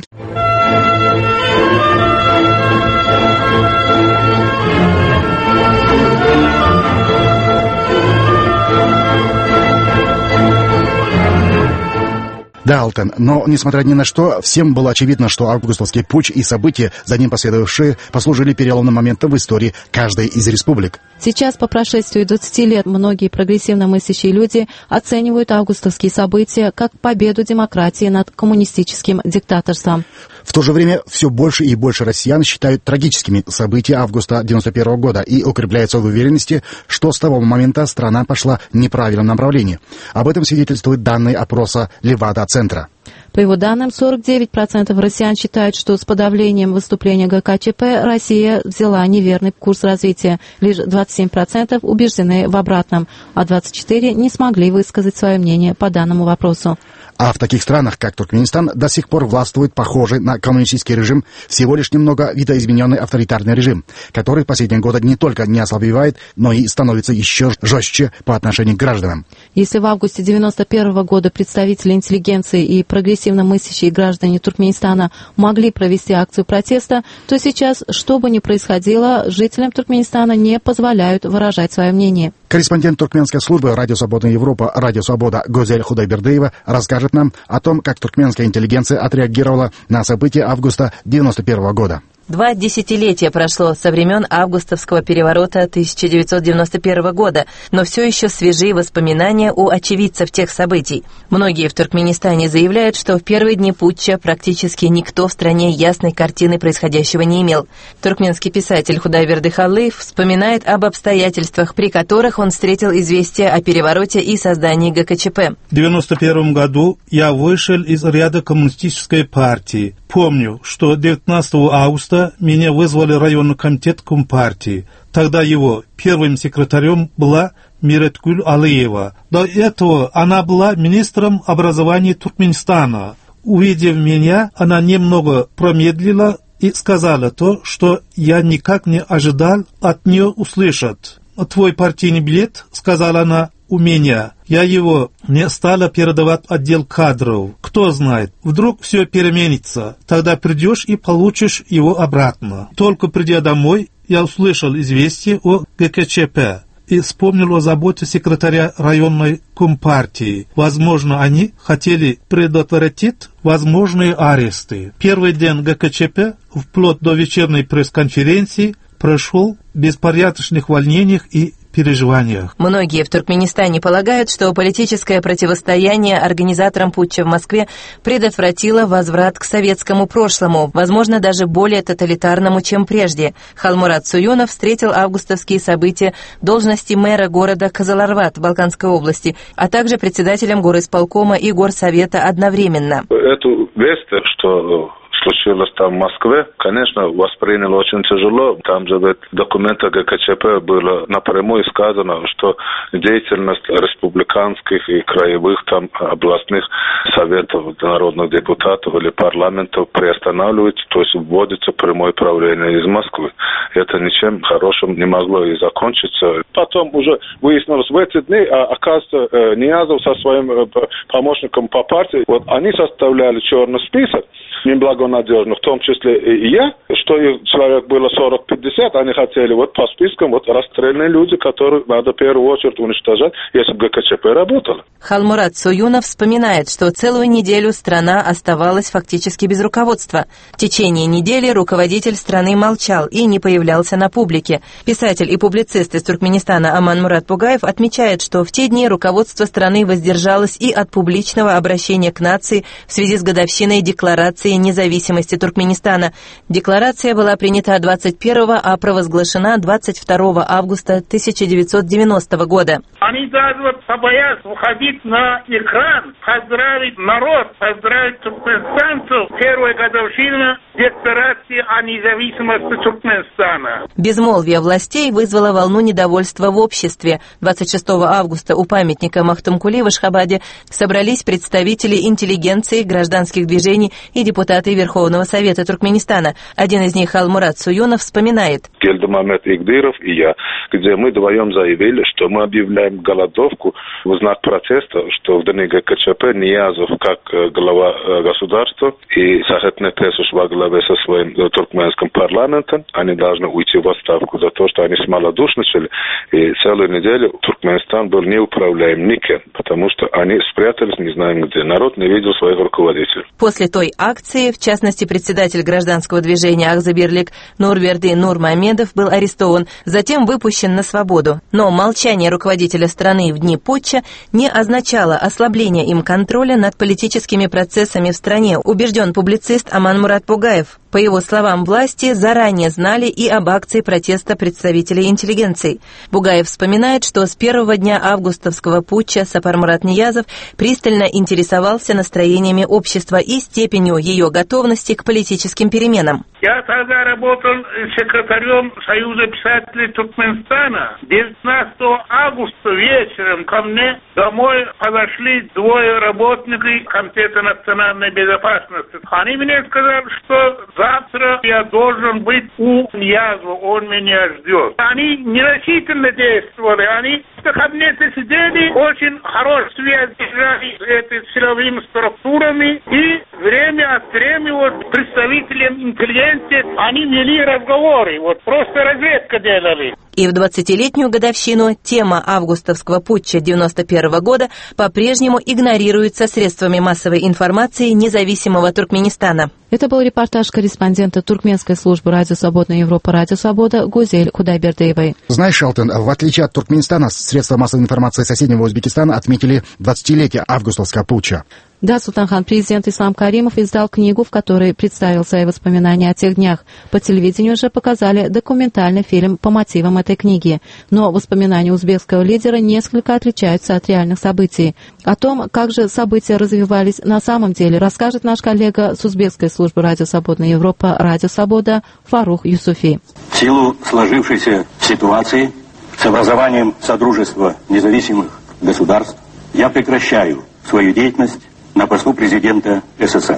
Да, Алтын, но, несмотря ни на что, всем было очевидно, что августовский путч и события, за ним последовавшие, послужили переломным моментом в истории каждой из республик. Сейчас, по прошествию двадцати лет, многие прогрессивно мыслящие люди оценивают августовские события как победу демократии над коммунистическим диктаторством. В то же время все больше и больше россиян считают трагическими события августа девяносто первого года и укрепляются в уверенности, что с того момента страна пошла в неправильном направлении. Об этом свидетельствуют данные опроса Левада-центра. По его данным, сорок девять процентов россиян считают, что с подавлением выступления ГКЧП Россия взяла неверный курс развития. Лишь двадцать семь процентов убеждены в обратном, а двадцать четыре процента не смогли высказать свое мнение по данному вопросу. А в таких странах, как Туркменистан, до сих пор властвует похожий на коммунистический режим, всего лишь немного видоизмененный авторитарный режим, который в последние годы не только не ослабевает, но и становится еще жестче по отношению к гражданам. Если в августе девяносто первого года представители интеллигенции и прогрессивно мыслящие граждане Туркменистана могли провести акцию протеста, то сейчас, что бы ни происходило, жителям Туркменистана не позволяют выражать свое мнение. Корреспондент туркменской службы «Радио Свободная Европа», «Радио Свобода» Гозель Худайбердыева расскажет нам о том, как туркменская интеллигенция отреагировала на события августа девяносто первого года. Два десятилетия прошло со времен августовского переворота тысяча девятьсот девяносто первого года, но все еще свежие воспоминания у очевидцев тех событий. Многие в Туркменистане заявляют, что в первые дни путча практически никто в стране ясной картины происходящего не имел. Туркменский писатель Худайберды Халлыев вспоминает об обстоятельствах, при которых он встретил известие о перевороте и создании ГКЧП. В девяносто первом году я вышел из ряда коммунистической партии. Помню, что девятнадцатого августа меня вызвали в районный комитет Компартии. Тогда его первым секретарем была Миреткуль Алиева. До этого она была министром образования Туркменистана. Увидев меня, она немного промедлила и сказала то, что я никак не ожидал от нее услышать. твой партийный билет?» — сказала она. «У меня. Я его не стала передавать в отдел кадров. Кто знает, вдруг все переменится. Тогда придешь и получишь его обратно». Только придя домой, я услышал известие о ГКЧП и вспомнил о заботе секретаря районной компартии. Возможно, они хотели предотвратить возможные аресты. Первый день ГКЧП, вплоть до вечерней пресс-конференции, прошел в беспорядочных волнениях и переживаниях. Многие в Туркменистане полагают, что политическое противостояние организаторам путча в Москве предотвратило возврат к советскому прошлому, возможно, даже более тоталитарному, чем прежде. Халмурат Суюнов встретил августовские события в должности мэра города Казаларват Балканской области, а также председателем горисполкома и горсовета одновременно. Эту весть, что случилось там в Москве, конечно, воспринял очень тяжело. Там же в документах ГКЧП было напрямую сказано, что деятельность республиканских и краевых там областных советов народных депутатов или парламентов приостанавливается, то есть вводится прямое правление из Москвы. Это ничем хорошим не могло и закончиться. Потом уже выяснилось, в эти дни, оказывается, Ниязов со своим помощником по партии, вот они составляли черный список неблагонадежных, в том числе и я, что их человек было сорок-пятьдесят, они хотели вот по спискам вот расстрельные люди, которые надо в первую очередь уничтожать, если бы ГКЧП работало. Халмурат Суюнов вспоминает, что целую неделю страна оставалась фактически без руководства. В течение недели руководитель страны молчал и не появлялся на публике. Писатель и публицист из Туркменистана Аманмурат Пугаев отмечает, что в те дни руководство страны воздержалось и от публичного обращения к нации в связи с годовщиной декларации независимости Туркменистана. Декларация была принята двадцать первого, а провозглашена двадцать второго августа тысяча девятьсот девяностого года. Они даже вот побоятся выходить на экран, поздравить народ, поздравить туркменстанцев. Первая годовщина декларации о независимости Туркменистана. Безмолвие властей вызвало волну недовольства в обществе. двадцать шестого августа у памятника Махтумкули в Ашхабаде собрались представители интеллигенции, гражданских движений и депутаты Верховного Совета Туркменистана. Один из них, Халмурат Суюнов, вспоминает. Гельдамамет Игдыров и я, где мы вдвоем заявили, что мы объявляем голодовку в знак протеста, что в дни ГКЧП Ниязов, как глава государства, и Сахетне Тесуш во главе со своим туркменским парламентом, они должны уйти в отставку за то, что они смолодушничали, и целую неделю Туркменистан был неуправляем никем, потому что они спрятались не знаем где. Народ не видел своих руководителей. После той акции, в частности, председатель гражданского движения Ахзабирлик Нурберди Нурмамедов был арестован, затем выпущен на свободу. Но молчание руководителя страны в дни путча не означало ослабление им контроля над политическими процессами в стране, убежден публицист Аманмурат Пугаев. По его словам, власти заранее знали и об акции протеста представителей интеллигенции. Бугаев вспоминает, что с первого дня августовского путча Сапармурат Ниязов пристально интересовался настроениями общества и степенью ее готовности к политическим переменам. Я тогда работал секретарем Союза писателей Туркменистана. девятнадцатого августа вечером ко мне домой подошли двое работников Комитета национальной безопасности. Они мне сказали, что завтра я должен быть у Ниязова, он меня ждет. Они нерешительно действовали, они в кабинете сидели, очень хорошую связь держали с этими силовыми структурами, и время от времени вот представителям интеллигенции они вели разговоры, вот просто разведка делали. И в двадцатилетнюю годовщину тема августовского путча девяносто первого года по-прежнему игнорируется средствами массовой информации независимого Туркменистана. Это был репортаж корреспондента туркменской службы Радио Свободная Европа Радио Свобода Гузель Кудайбердиевой. Знаешь, Алтын, в отличие от Туркменистана, средства массовой информации соседнего Узбекистана отметили двадцатилетие августовского путча. Да, Султанхан, президент Ислам Каримов издал книгу, в которой представил свои воспоминания о тех днях. По телевидению же показали документальный фильм по мотивам этой книги. Но воспоминания узбекского лидера несколько отличаются от реальных событий. О том, как же события развивались на самом деле, расскажет наш коллега с узбекской службы Радио Свободная Европа Радио Свобода Фарух Юсуфи. В силу сложившейся ситуации с образованием Содружества независимых государств я прекращаю свою деятельность на посту президента СССР.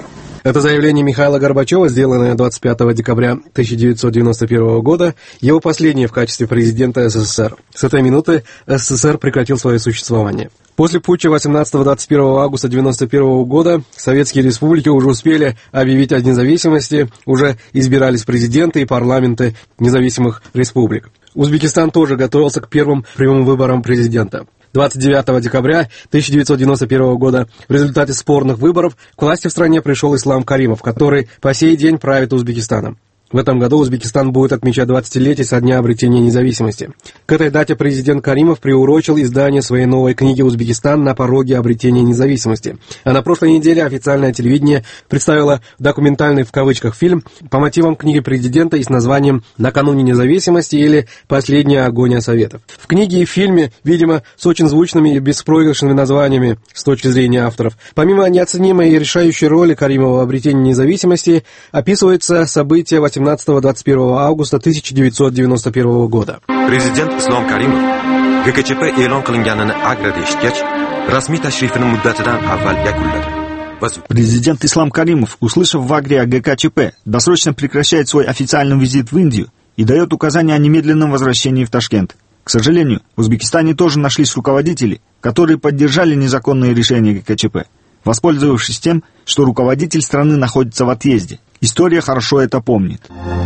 Это заявление Михаила Горбачева, сделанное двадцать пятого декабря тысяча девятьсот девяносто первого года, его последнее в качестве президента СССР. С этой минуты СССР прекратил свое существование. После путча восемнадцатого-двадцать первого августа девяносто первого года советские республики уже успели объявить о независимости, уже избирались президенты и парламенты независимых республик. Узбекистан тоже готовился к первым прямым выборам президента. двадцать девятого декабря тысяча девятьсот девяносто первого года в результате спорных выборов к власти в стране пришел Ислам Каримов, который по сей день правит Узбекистаном. В этом году Узбекистан будет отмечать двадцатилетие со дня обретения независимости. К этой дате президент Каримов приурочил издание своей новой книги «Узбекистан на пороге обретения независимости». А на прошлой неделе официальное телевидение представило документальный в кавычках фильм по мотивам книги президента и с названием «Накануне независимости» или «Последняя агония Советов». В книге и в фильме, видимо, с очень звучными и беспроигрышными названиями с точки зрения авторов, помимо неоценимой и решающей роли Каримова в обретении независимости, описываются события восемнадцатого-двадцать первого августа тысяча девятьсот девяносто первого года. Prezident Islom Karimov G K Ch P e'lon qilinganini agrada eshitgach, rasmiy tashrifini muddatidan avval yakunladi. Президент Ислам Каримов, услышав в Агре о Г К Ч П, досрочно прекращает свой официальный визит в Индию и дает указание о немедленном возвращении в Ташкент. К сожалению, в Узбекистане тоже нашлись руководители, которые поддержали незаконные решения Г К Ч П, воспользовавшись тем, что руководитель страны находится в отъезде. История хорошо это помнит.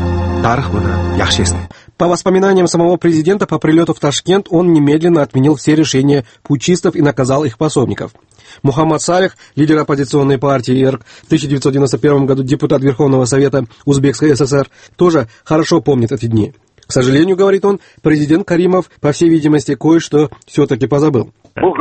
По воспоминаниям самого президента, по прилету в Ташкент он немедленно отменил все решения путчистов и наказал их пособников. Мухаммад Салих, лидер оппозиционной партии И Р К, в тысяча девятьсот девяносто первом году депутат Верховного Совета Узбекской С С Р, тоже хорошо помнит эти дни. К сожалению, говорит он, президент Каримов, по всей видимости, кое-что все-таки позабыл.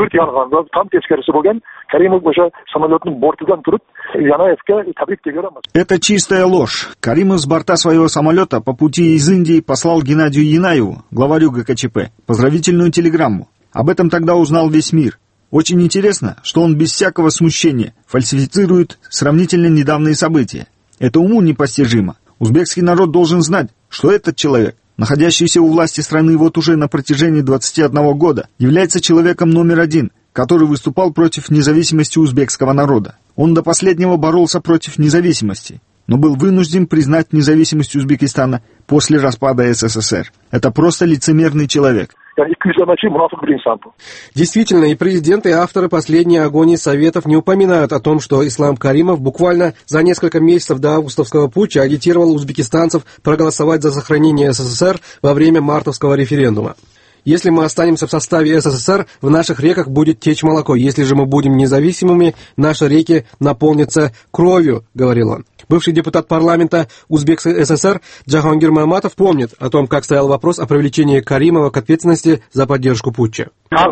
Это чистая ложь. Каримов с борта своего самолета по пути из Индии послал Геннадию Янаеву, главарю Г К Ч П, поздравительную телеграмму. Об этом тогда узнал весь мир. Очень интересно, что он без всякого смущения фальсифицирует сравнительно недавние события. Это уму непостижимо. Узбекский народ должен знать, что этот человек, находящийся у власти страны вот уже на протяжении двадцати одного года, является человеком номер один, который выступал против независимости узбекского народа. Он до последнего боролся против независимости, но был вынужден признать независимость Узбекистана после распада С С С Р. Это просто лицемерный человек. Действительно, и президенты, и авторы последней агонии Советов не упоминают о том, что Ислам Каримов буквально за несколько месяцев до августовского путча агитировал узбекистанцев проголосовать за сохранение С С С Р во время мартовского референдума. Если мы останемся в составе С С С Р, в наших реках будет течь молоко. Если же мы будем независимыми, наши реки наполнятся кровью, говорил он. Бывший депутат парламента Узбекской С С Р Джахангир Маматов помнит о том, как стоял вопрос о привлечении Каримова к ответственности за поддержку путча.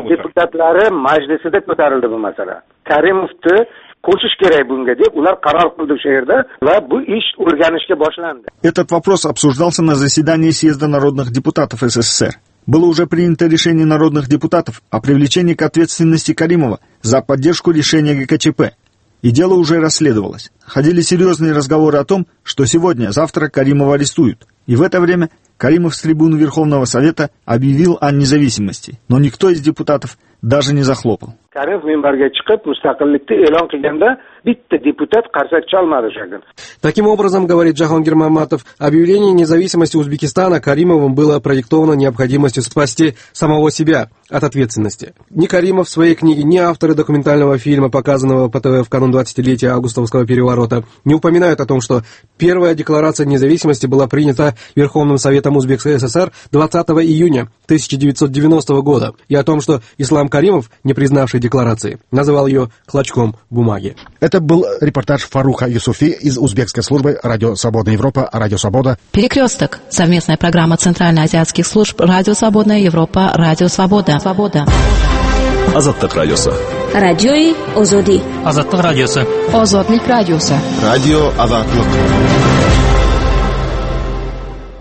Этот вопрос обсуждался на заседании съезда народных депутатов С С С Р. Было уже принято решение народных депутатов о привлечении к ответственности Каримова за поддержку решения Г К Ч П. И дело уже расследовалось. Ходили серьезные разговоры о том, что сегодня, завтра Каримова арестуют. И в это время Каримов с трибуны Верховного Совета объявил о независимости. Но никто из депутатов даже не захлопал. Таким образом, говорит Джахангир Маматов, объявление независимости Узбекистана Каримовым было продиктовано необходимостью спасти самого себя от ответственности. Ни Каримов в своей книге, ни авторы документального фильма, показанного по Т В в канун двадцатилетия августовского переворота, не упоминают о том, что первая декларация независимости была принята Верховным Советом Узбекской С С Р двадцатого июня тысяча девятьсот девяностого года, и о том, что Ислам Каримов, не признавший декларации, называл ее клочком бумаги. Это был репортаж Фаруха Юсуфи из узбекской службы «Радио Свободная Европа», «Радио Свобода». Перекресток. Совместная программа Центральноазиатских служб «Радио Свободная Европа», «Радио Свобода». Свобода. Азаттык радиосы. Радиои Озоди. Азаттык радиосы. Озодлик радиосы. Радио Азаттык.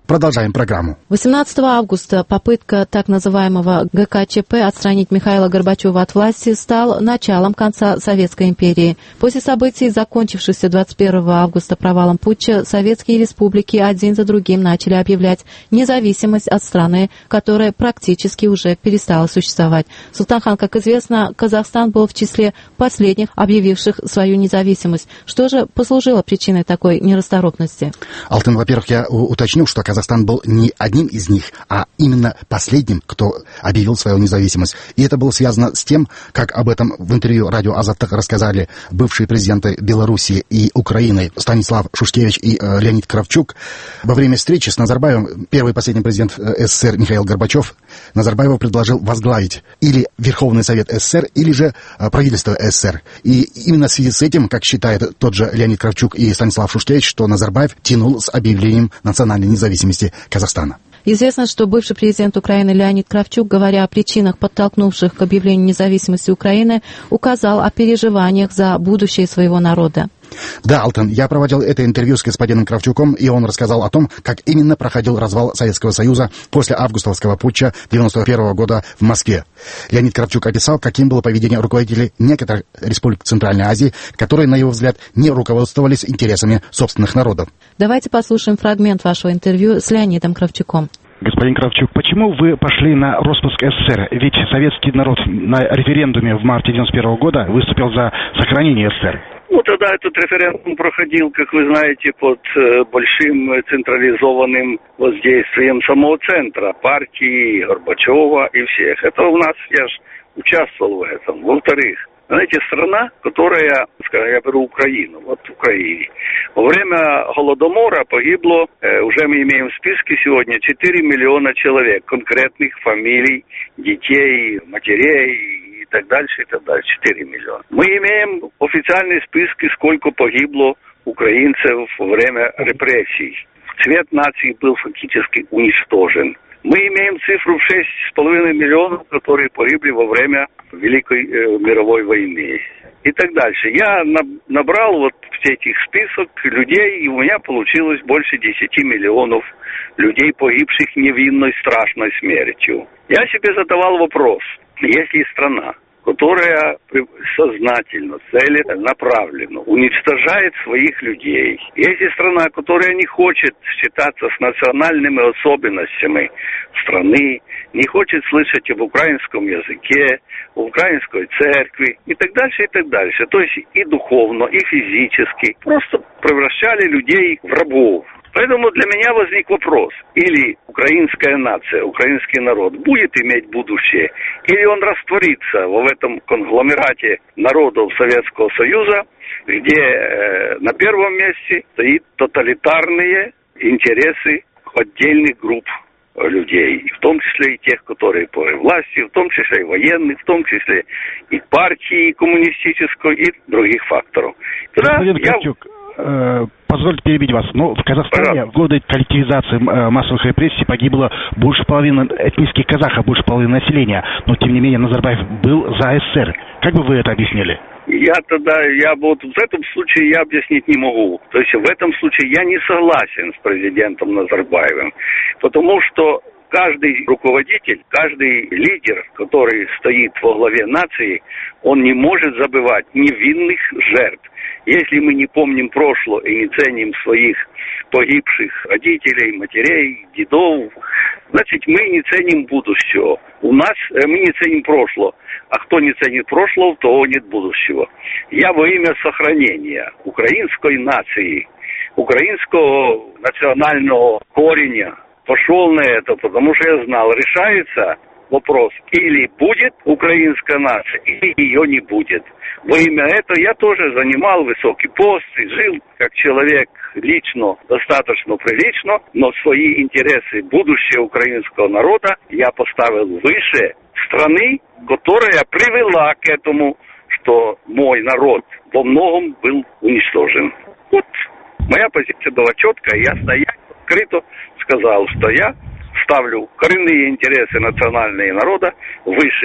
Продолжаем программу. восемнадцатого августа попытка так называемого ГКЧП отстранить Михаила Горбачева от власти стал началом конца Советской империи. После событий, закончившихся двадцать первого августа провалом путча, советские республики один за другим начали объявлять независимость от страны, которая практически уже перестала существовать. Султанхан, как известно, Казахстан был в числе последних объявивших свою независимость. Что же послужило причиной такой нерасторопности? Алтын, во-первых, я уточню, что Казахстан был не одним из них, а именно последним, кто объявил свою независимость. И это было связано с тем, как об этом в интервью радио Азаттык рассказали бывшие президенты Белоруссии и Украины Станислав Шушкевич и э, Леонид Кравчук. Во время встречи с Назарбаевым первый и последний президент э, СССР Михаил Горбачев Назарбаеву предложил возглавить или Верховный Совет СССР, или же э, правительство СССР. И именно в связи с этим, как считает тот же Леонид Кравчук и Станислав Шушкевич, что Назарбаев тянул с объявлением национальной независимости Казахстана. Известно, что бывший президент Украины Леонид Кравчук, говоря о причинах, подтолкнувших к объявлению независимости Украины, указал о переживаниях за будущее своего народа. Да, Алтын, я проводил это интервью с господином Кравчуком, и он рассказал о том, как именно проходил развал Советского Союза после августовского путча девяносто первого года в Москве. Леонид Кравчук описал, каким было поведение руководителей некоторых республик Центральной Азии, которые, на его взгляд, не руководствовались интересами собственных народов. Давайте послушаем фрагмент вашего интервью с Леонидом Кравчуком. Господин Кравчук, почему вы пошли на распуск СССР? Ведь советский народ на референдуме в марте девяносто первого года выступил за сохранение СССР. Ну, тогда этот референдум проходил, как вы знаете, под э, большим централизованным воздействием самого центра, партии, Горбачева и всех. Это у нас, я же участвовал в этом. Во-вторых, знаете, страна, которая, скажем, я беру Украину, вот в Украине, во время Голодомора погибло, э, уже мы имеем в списке сегодня четыре миллиона человек, конкретных фамилий, детей, матерей, и так дальше, и так дальше, четыре миллиона. Мы имеем официальные списки, сколько погибло украинцев во время репрессий. Цвет нации был фактически уничтожен. Мы имеем цифру в шесть с половиной миллионов, которые погибли во время Великой э, мировой войны. И так дальше. Я набрал вот все этих список людей, и у меня получилось больше десяти миллионов людей, погибших невинной страшной смертью. Я себе задавал вопрос. Если страна, которая сознательно, целенаправленно уничтожает своих людей, если страна, которая не хочет считаться с национальными особенностями страны, не хочет слышать об украинском языке, об украинской церкви и так дальше, и так дальше, то есть и духовно, и физически, просто превращали людей в рабов. Поэтому для меня возник вопрос, или украинская нация, украинский народ будет иметь будущее, или он растворится в этом конгломерате народов Советского Союза, где э, на первом месте стоит тоталитарные интересы отдельных групп людей, в том числе и тех, которые по власти, в том числе и военных, в том числе и партии коммунистической, и других факторов. Тогда Господин я... Кравчук, э, позвольте перебить вас, но в Казахстане в годы коллективизации э, массовых репрессий погибло больше половины этнических казахов, больше половины населения, но тем не менее Назарбаев был за СССР. Как бы вы это объяснили? Я тогда, я вот в этом случае я объяснить не могу. То есть в этом случае я не согласен с президентом Назарбаевым, потому что каждый руководитель, каждый лидер, который стоит во главе нации, он не может забывать невинных жертв. Если мы не помним прошлое и не ценим своих погибших родителей, матерей, дедов, значит, мы не ценим будущего. У нас мы не ценим прошлое. А кто не ценит прошлого, то нет будущего. Я во имя сохранения украинской нации, украинского национального кореня пошел на это, потому что я знал, решается вопрос, или будет украинская нация, или ее не будет. Во имя этого я тоже занимал высокий пост и жил как человек лично, достаточно прилично, но свои интересы, будущее украинского народа я поставил выше страны, которая привела к этому, что мой народ во многом был уничтожен. Вот моя позиция была четкая, ясная. Я открыто сказал, что я ставлю коренные интересы национального народа выше.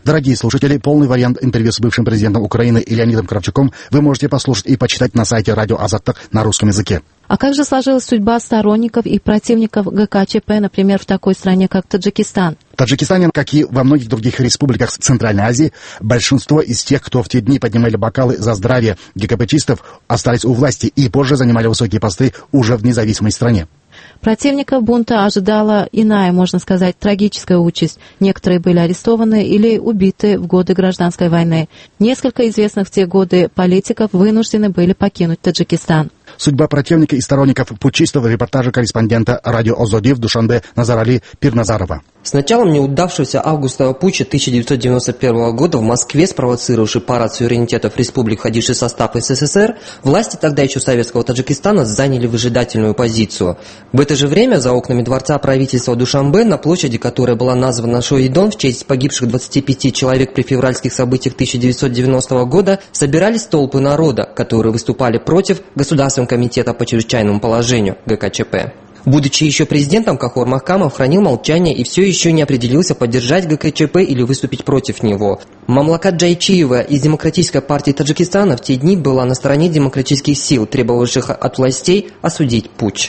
Дорогие слушатели, полный вариант интервью с бывшим президентом Украины Леонидом Кравчуком вы можете послушать и почитать на сайте радио Азаттык на русском языке. А как же сложилась судьба сторонников и противников ГКЧП, например, в такой стране, как Таджикистан? В Таджикистане, как и во многих других республиках Центральной Азии, большинство из тех, кто в те дни поднимали бокалы за здравие ГКПчистов, остались у власти и позже занимали высокие посты уже в независимой стране. Противников бунта ожидала иная, можно сказать, трагическая участь. Некоторые были арестованы или убиты в годы гражданской войны. Несколько известных в те годы политиков вынуждены были покинуть Таджикистан. Судьба противника и сторонников путчистов в репортаже корреспондента радио Озоди в Душанбе Назарали Пирназарова. С началом неудавшегося августового путча тысяча девятьсот девяносто первого года в Москве, спровоцировавший парад суверенитетов республик, входивших в состав СССР, власти тогда еще советского Таджикистана заняли выжидательную позицию. В это же время за окнами дворца правительства Душанбе, на площади, которая была названа Шоидон в честь погибших двадцати пяти человек при февральских событиях тысяча девятьсот девяностого года, собирались толпы народа, которые выступали против Государственного комитета по чрезвычайному положению ГКЧП. Будучи еще президентом, Кахор Махкамов хранил молчание и все еще не определился поддержать ГКЧП или выступить против него. Мамлакат Джайчиева из Демократической партии Таджикистана в те дни была на стороне демократических сил, требовавших от властей осудить путч.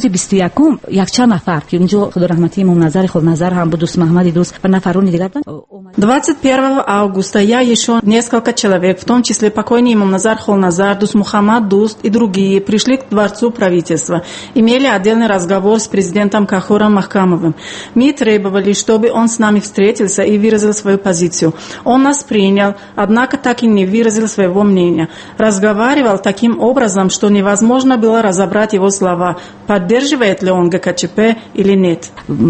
двадцать первого августа я еще несколько человек, в том числе покойный имам Назар Холназар, Дус Мухаммад Дуст и другие, пришли к дворцу правительства. Имели отдельный разговор с президентом Кахором Махкамовым. Мы требовали, чтобы он с нами встретился и выразил свою позицию. Он нас принял, однако так и не выразил своего мнения. Разговаривал таким образом, что невозможно было разобрать его слова. Поддерживает ли он ГКЧП или нет?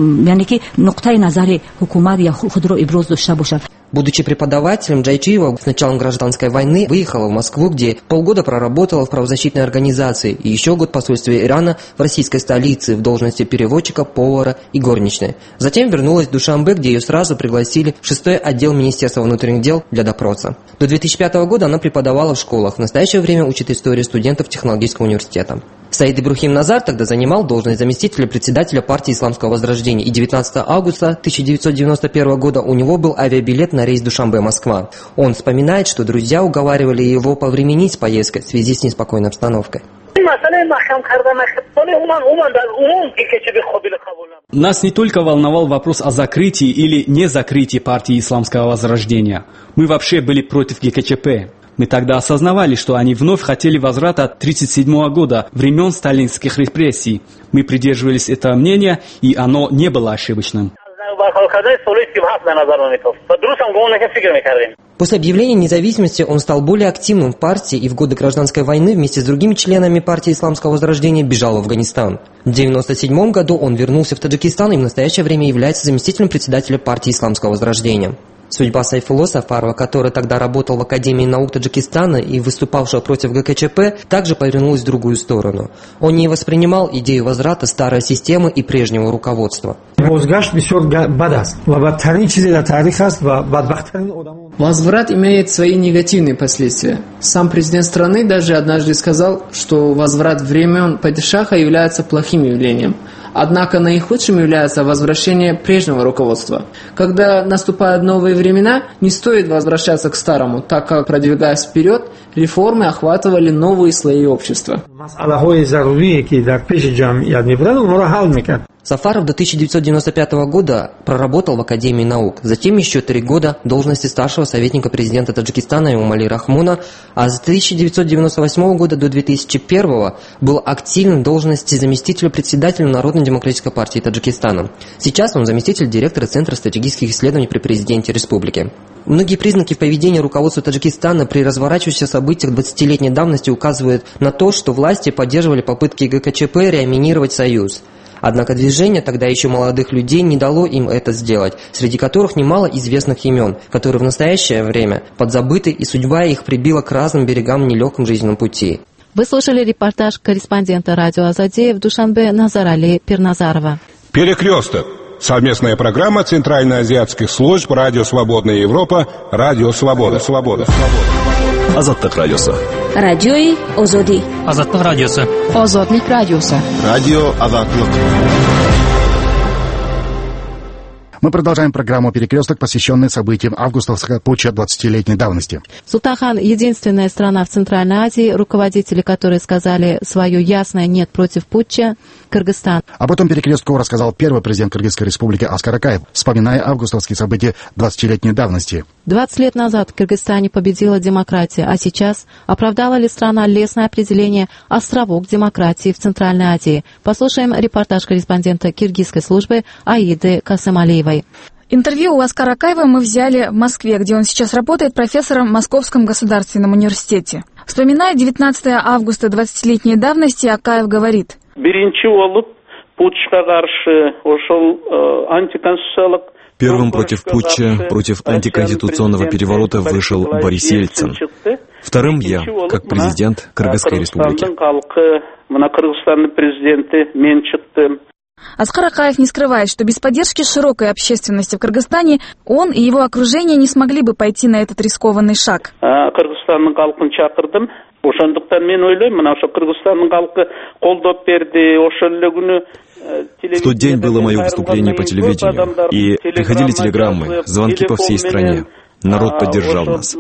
Будучи преподавателем, Джайчиева с началом гражданской войны выехала в Москву, где полгода проработала в правозащитной организации и еще год в посольстве Ирана в российской столице в должности переводчика, повара и горничной. Затем вернулась в Душанбе, где ее сразу пригласили в шестой отдел Министерства внутренних дел для допроса. До две тысячи пятого года она преподавала в школах, в настоящее время учит историю студентов технологического университета. Саид Ибрахим Назар тогда занимал должность заместителя председателя партии Исламского Возрождения, и девятнадцатого августа тысяча девятьсот девяносто первого года у него был авиабилет на рейс Душанбе-Москва. Он вспоминает, что друзья уговаривали его повременить с поездкой в связи с неспокойной обстановкой. Нас не только волновал вопрос о закрытии или не закрытии партии Исламского Возрождения. Мы вообще были против ГКЧП. Мы тогда осознавали, что они вновь хотели возврата от тысяча девятьсот тридцать седьмого года, времен сталинских репрессий. Мы придерживались этого мнения, и оно не было ошибочным. После объявления независимости он стал более активным в партии и в годы гражданской войны вместе с другими членами партии Исламского Возрождения бежал в Афганистан. В девяносто седьмом году он вернулся в Таджикистан и в настоящее время является заместителем председателя партии Исламского Возрождения. Судьба Сайфулло Сафарова, который тогда работал в Академии наук Таджикистана и выступавшего против ГКЧП, также повернулась в другую сторону. Он не воспринимал идею возврата старой системы и прежнего руководства. Возврат имеет свои негативные последствия. Сам президент страны даже однажды сказал, что возврат времен падишаха является плохим явлением. Однако наихудшим является возвращение прежнего руководства. Когда наступают новые времена, не стоит возвращаться к старому, так как, продвигаясь вперед, реформы охватывали новые слои общества. Сафаров до тысяча девятьсот девяносто пятого года проработал в Академии наук, затем еще три года в должности старшего советника президента Таджикистана Эмомали Рахмона, а с тысяча девятьсот девяносто восьмого года до две тысячи первого был активным в должности заместителя председателя Народно-демократической партии Таджикистана. Сейчас он заместитель директора Центра стратегических исследований при президенте республики. Многие признаки в поведении руководства Таджикистана при разворачивающихся событиях двадцатилетней давности указывают на то, что власти поддерживали попытки ГКЧП реанимировать союз. Однако движение тогда еще молодых людей не дало им это сделать, среди которых немало известных имен, которые в настоящее время подзабыты, и судьба их прибила к разным берегам в нелегком жизненном пути. Вы слушали репортаж корреспондента радио Азадии в Душанбе Назарали Пирназарова. Перекресток. Совместная программа Центральноазиатских служб Радио Свободная Европа, Радио Свобода. Свобода. Азаттык радиосы. Радиои Озоди. Азаттык радиосы. Озодлик радиосы. Радио Азаттык. Мы продолжаем программу «Перекресток», посвященную событиям августовского путча двадцатилетней давности. Султанхан — единственная страна в Центральной Азии, руководители которой сказали свое ясное «нет» против путча — Кыргызстан. Об этом «Перекрестку» рассказал первый президент Кыргызской республики Аскар Акаев, вспоминая августовские события двадцатилетней давности. двадцать лет назад в Кыргызстане победила демократия, а сейчас оправдала ли страна лестное определение «островок демократии» в Центральной Азии? Послушаем репортаж корреспондента киргизской службы Аиды Касымалиевой. Интервью у Аскара Акаева мы взяли в Москве, где он сейчас работает профессором в Московском государственном университете. Вспоминая девятнадцатое августа двадцатилетней давности, Акаев говорит: Первым против путча, против антиконституционного переворота вышел Борис Ельцин. Вторым я, как президент Кыргызской республики. Аскар Акаев не скрывает, что без поддержки широкой общественности в Кыргызстане он и его окружение не смогли бы пойти на этот рискованный шаг. В тот день было мое выступление по телевидению, и приходили телеграммы, звонки по всей стране. Народ поддержал нас.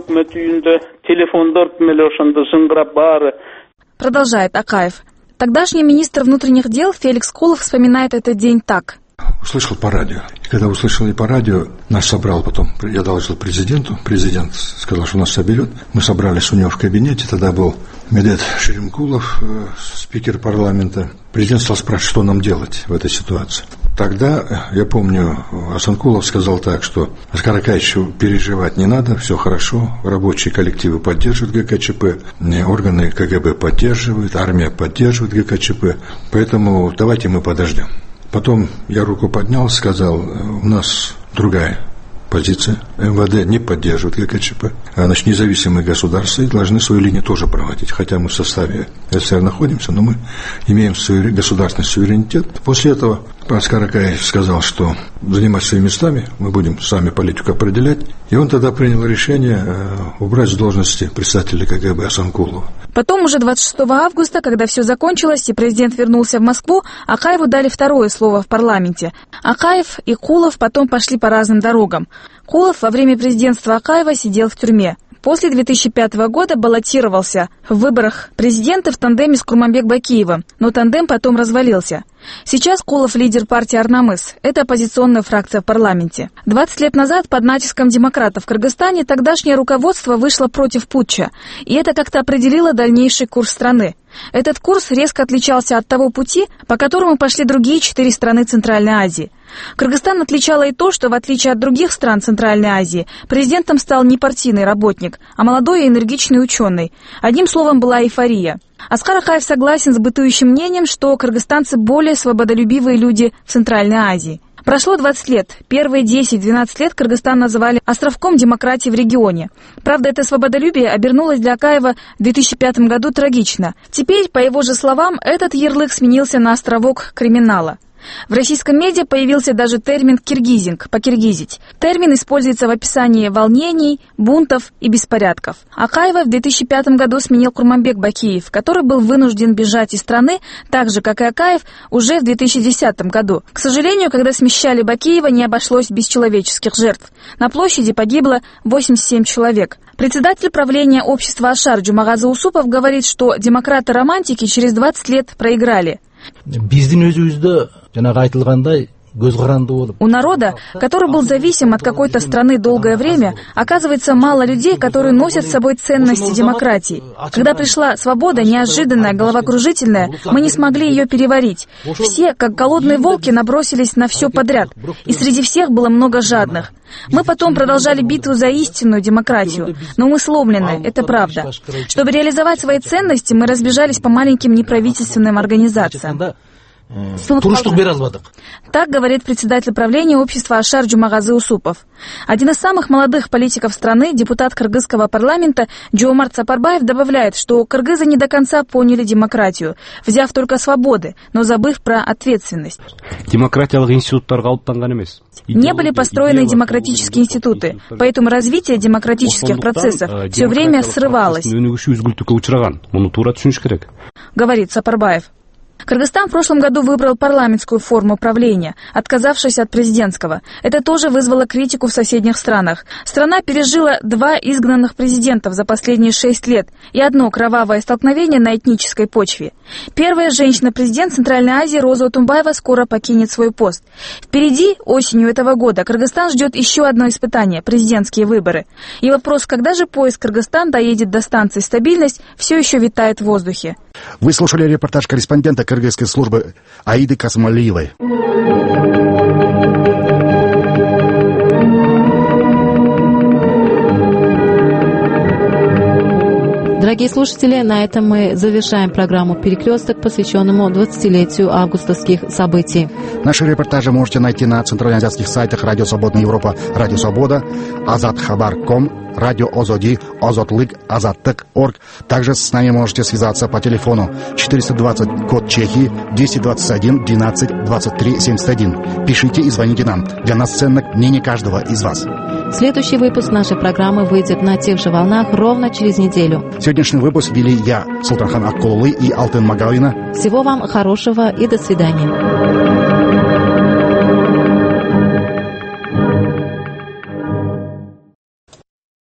Продолжает Акаев. Тогдашний министр внутренних дел Феликс Кулов вспоминает этот день так. Услышал по радио. И когда услышал и по радио, нас собрал потом, я доложил президенту, президент сказал, что нас соберет. Мы собрались у него в кабинете, тогда был Медет Шеремкулов, спикер парламента. Президент стал спрашивать, что нам делать в этой ситуации. Тогда, я помню, Асанкулов сказал так, что Аскар Акаевичу переживать не надо, все хорошо, рабочие коллективы поддерживают ГКЧП, органы КГБ поддерживают, армия поддерживает ГКЧП, поэтому давайте мы подождем. Потом я руку поднял, сказал, у нас другая позиция. МВД не поддерживает ГКЧП. А значит, независимые государства должны свою линию тоже проводить. Хотя мы в составе СССР находимся, но мы имеем свой государственный суверенитет. После этого Аскар Акаев сказал, что занимать своими местами, мы будем сами политику определять. И он тогда принял решение убрать с должности председателя КГБ Асанкулова. Потом, уже двадцать шестого августа, когда все закончилось и президент вернулся в Москву, Акаеву дали второе слово в парламенте. Акаев и Кулов потом пошли по разным дорогам. Кулов во время президентства Акаева сидел в тюрьме. После две тысячи пятого года баллотировался в выборах президента в тандеме с Курманбек Бакиевым, но тандем потом развалился. Сейчас Кулов лидер партии «Арнамыс». Это оппозиционная фракция в парламенте. двадцать лет назад под натиском демократов в Кыргызстане тогдашнее руководство вышло против путча, и это как-то определило дальнейший курс страны. Этот курс резко отличался от того пути, по которому пошли другие четыре страны Центральной Азии. Кыргызстан отличало и то, что, в отличие от других стран Центральной Азии, президентом стал не партийный работник, а молодой и энергичный ученый. Одним словом, была эйфория. Аскар Акаев согласен с бытующим мнением, что кыргызстанцы более свободолюбивые люди в Центральной Азии. Прошло двадцать лет. Первые десять-двенадцать лет Кыргызстан называли островком демократии в регионе. Правда, это свободолюбие обернулось для Акаева в две тысячи пятом году трагично. Теперь, по его же словам, этот ярлык сменился на островок криминала. В российском медиа появился даже термин «киргизинг», «покиргизить». Термин используется в описании волнений, бунтов и беспорядков. Акаева в две тысячи пятом году сменил Курманбек Бакиев, который был вынужден бежать из страны, так же, как и Акаев, уже в две тысячи десятом году. К сожалению, когда смещали Бакиева, не обошлось без человеческих жертв. На площади погибло восемьдесят семь человек. Председатель правления общества «Ашар» Джумагазы Усупов говорит, что демократы-романтики через двадцать лет проиграли. У народа, который был зависим от какой-то страны долгое время, оказывается мало людей, которые носят с собой ценности демократии. Когда пришла свобода, неожиданная, головокружительная, мы не смогли ее переварить. Все, как голодные волки, набросились на все подряд, и среди всех было много жадных. Мы потом продолжали битву за истинную демократию, но мы сломлены, это правда. Чтобы реализовать свои ценности, мы разбежались по маленьким неправительственным организациям. Так говорит председатель правления общества «Ашар» Джумагазы Усупов. Один из самых молодых политиков страны, депутат кыргызского парламента Джоомарт Сапарбаев добавляет, что кыргызы не до конца поняли демократию, взяв только свободы, но забыв про ответственность. Не были построены демократические институты, поэтому развитие демократических процессов все время срывалось, говорит Сапарбаев. Кыргызстан в прошлом году выбрал парламентскую форму правления, отказавшись от президентского. Это тоже вызвало критику в соседних странах. Страна пережила два изгнанных президентов за последние шесть лет и одно кровавое столкновение на этнической почве. Первая женщина-президент Центральной Азии Роза Отунбаева скоро покинет свой пост. Впереди, осенью этого года, Кыргызстан ждет еще одно испытание – президентские выборы. И вопрос, когда же поезд Кыргызстан доедет до станции «Стабильность», все еще витает в воздухе. Вы слушали репортаж корреспондента кыргызской службы Аиды Касымалиевой. Дорогие слушатели, на этом мы завершаем программу «Перекресток», посвященному двадцатилетию августовских событий. Наши репортажи можете найти на центральноазиатских сайтах «Радио Свободная Европа», «Радио Свобода», азат хабар точка ком, «Радио Озоди», «Озотлык», «Азаттык точка орг». Также с нами можете связаться по телефону четыреста двадцать, код Чехии, двести двадцать один, двенадцать, двадцать три, семьдесят один. Пишите и звоните нам. Для нас ценно мнение каждого из вас. Следующий выпуск нашей программы выйдет на тех же волнах ровно через неделю. Сегодняшний выпуск вели я, Султанхан Аккулулы и Алтын Магалина. Всего вам хорошего и до свидания.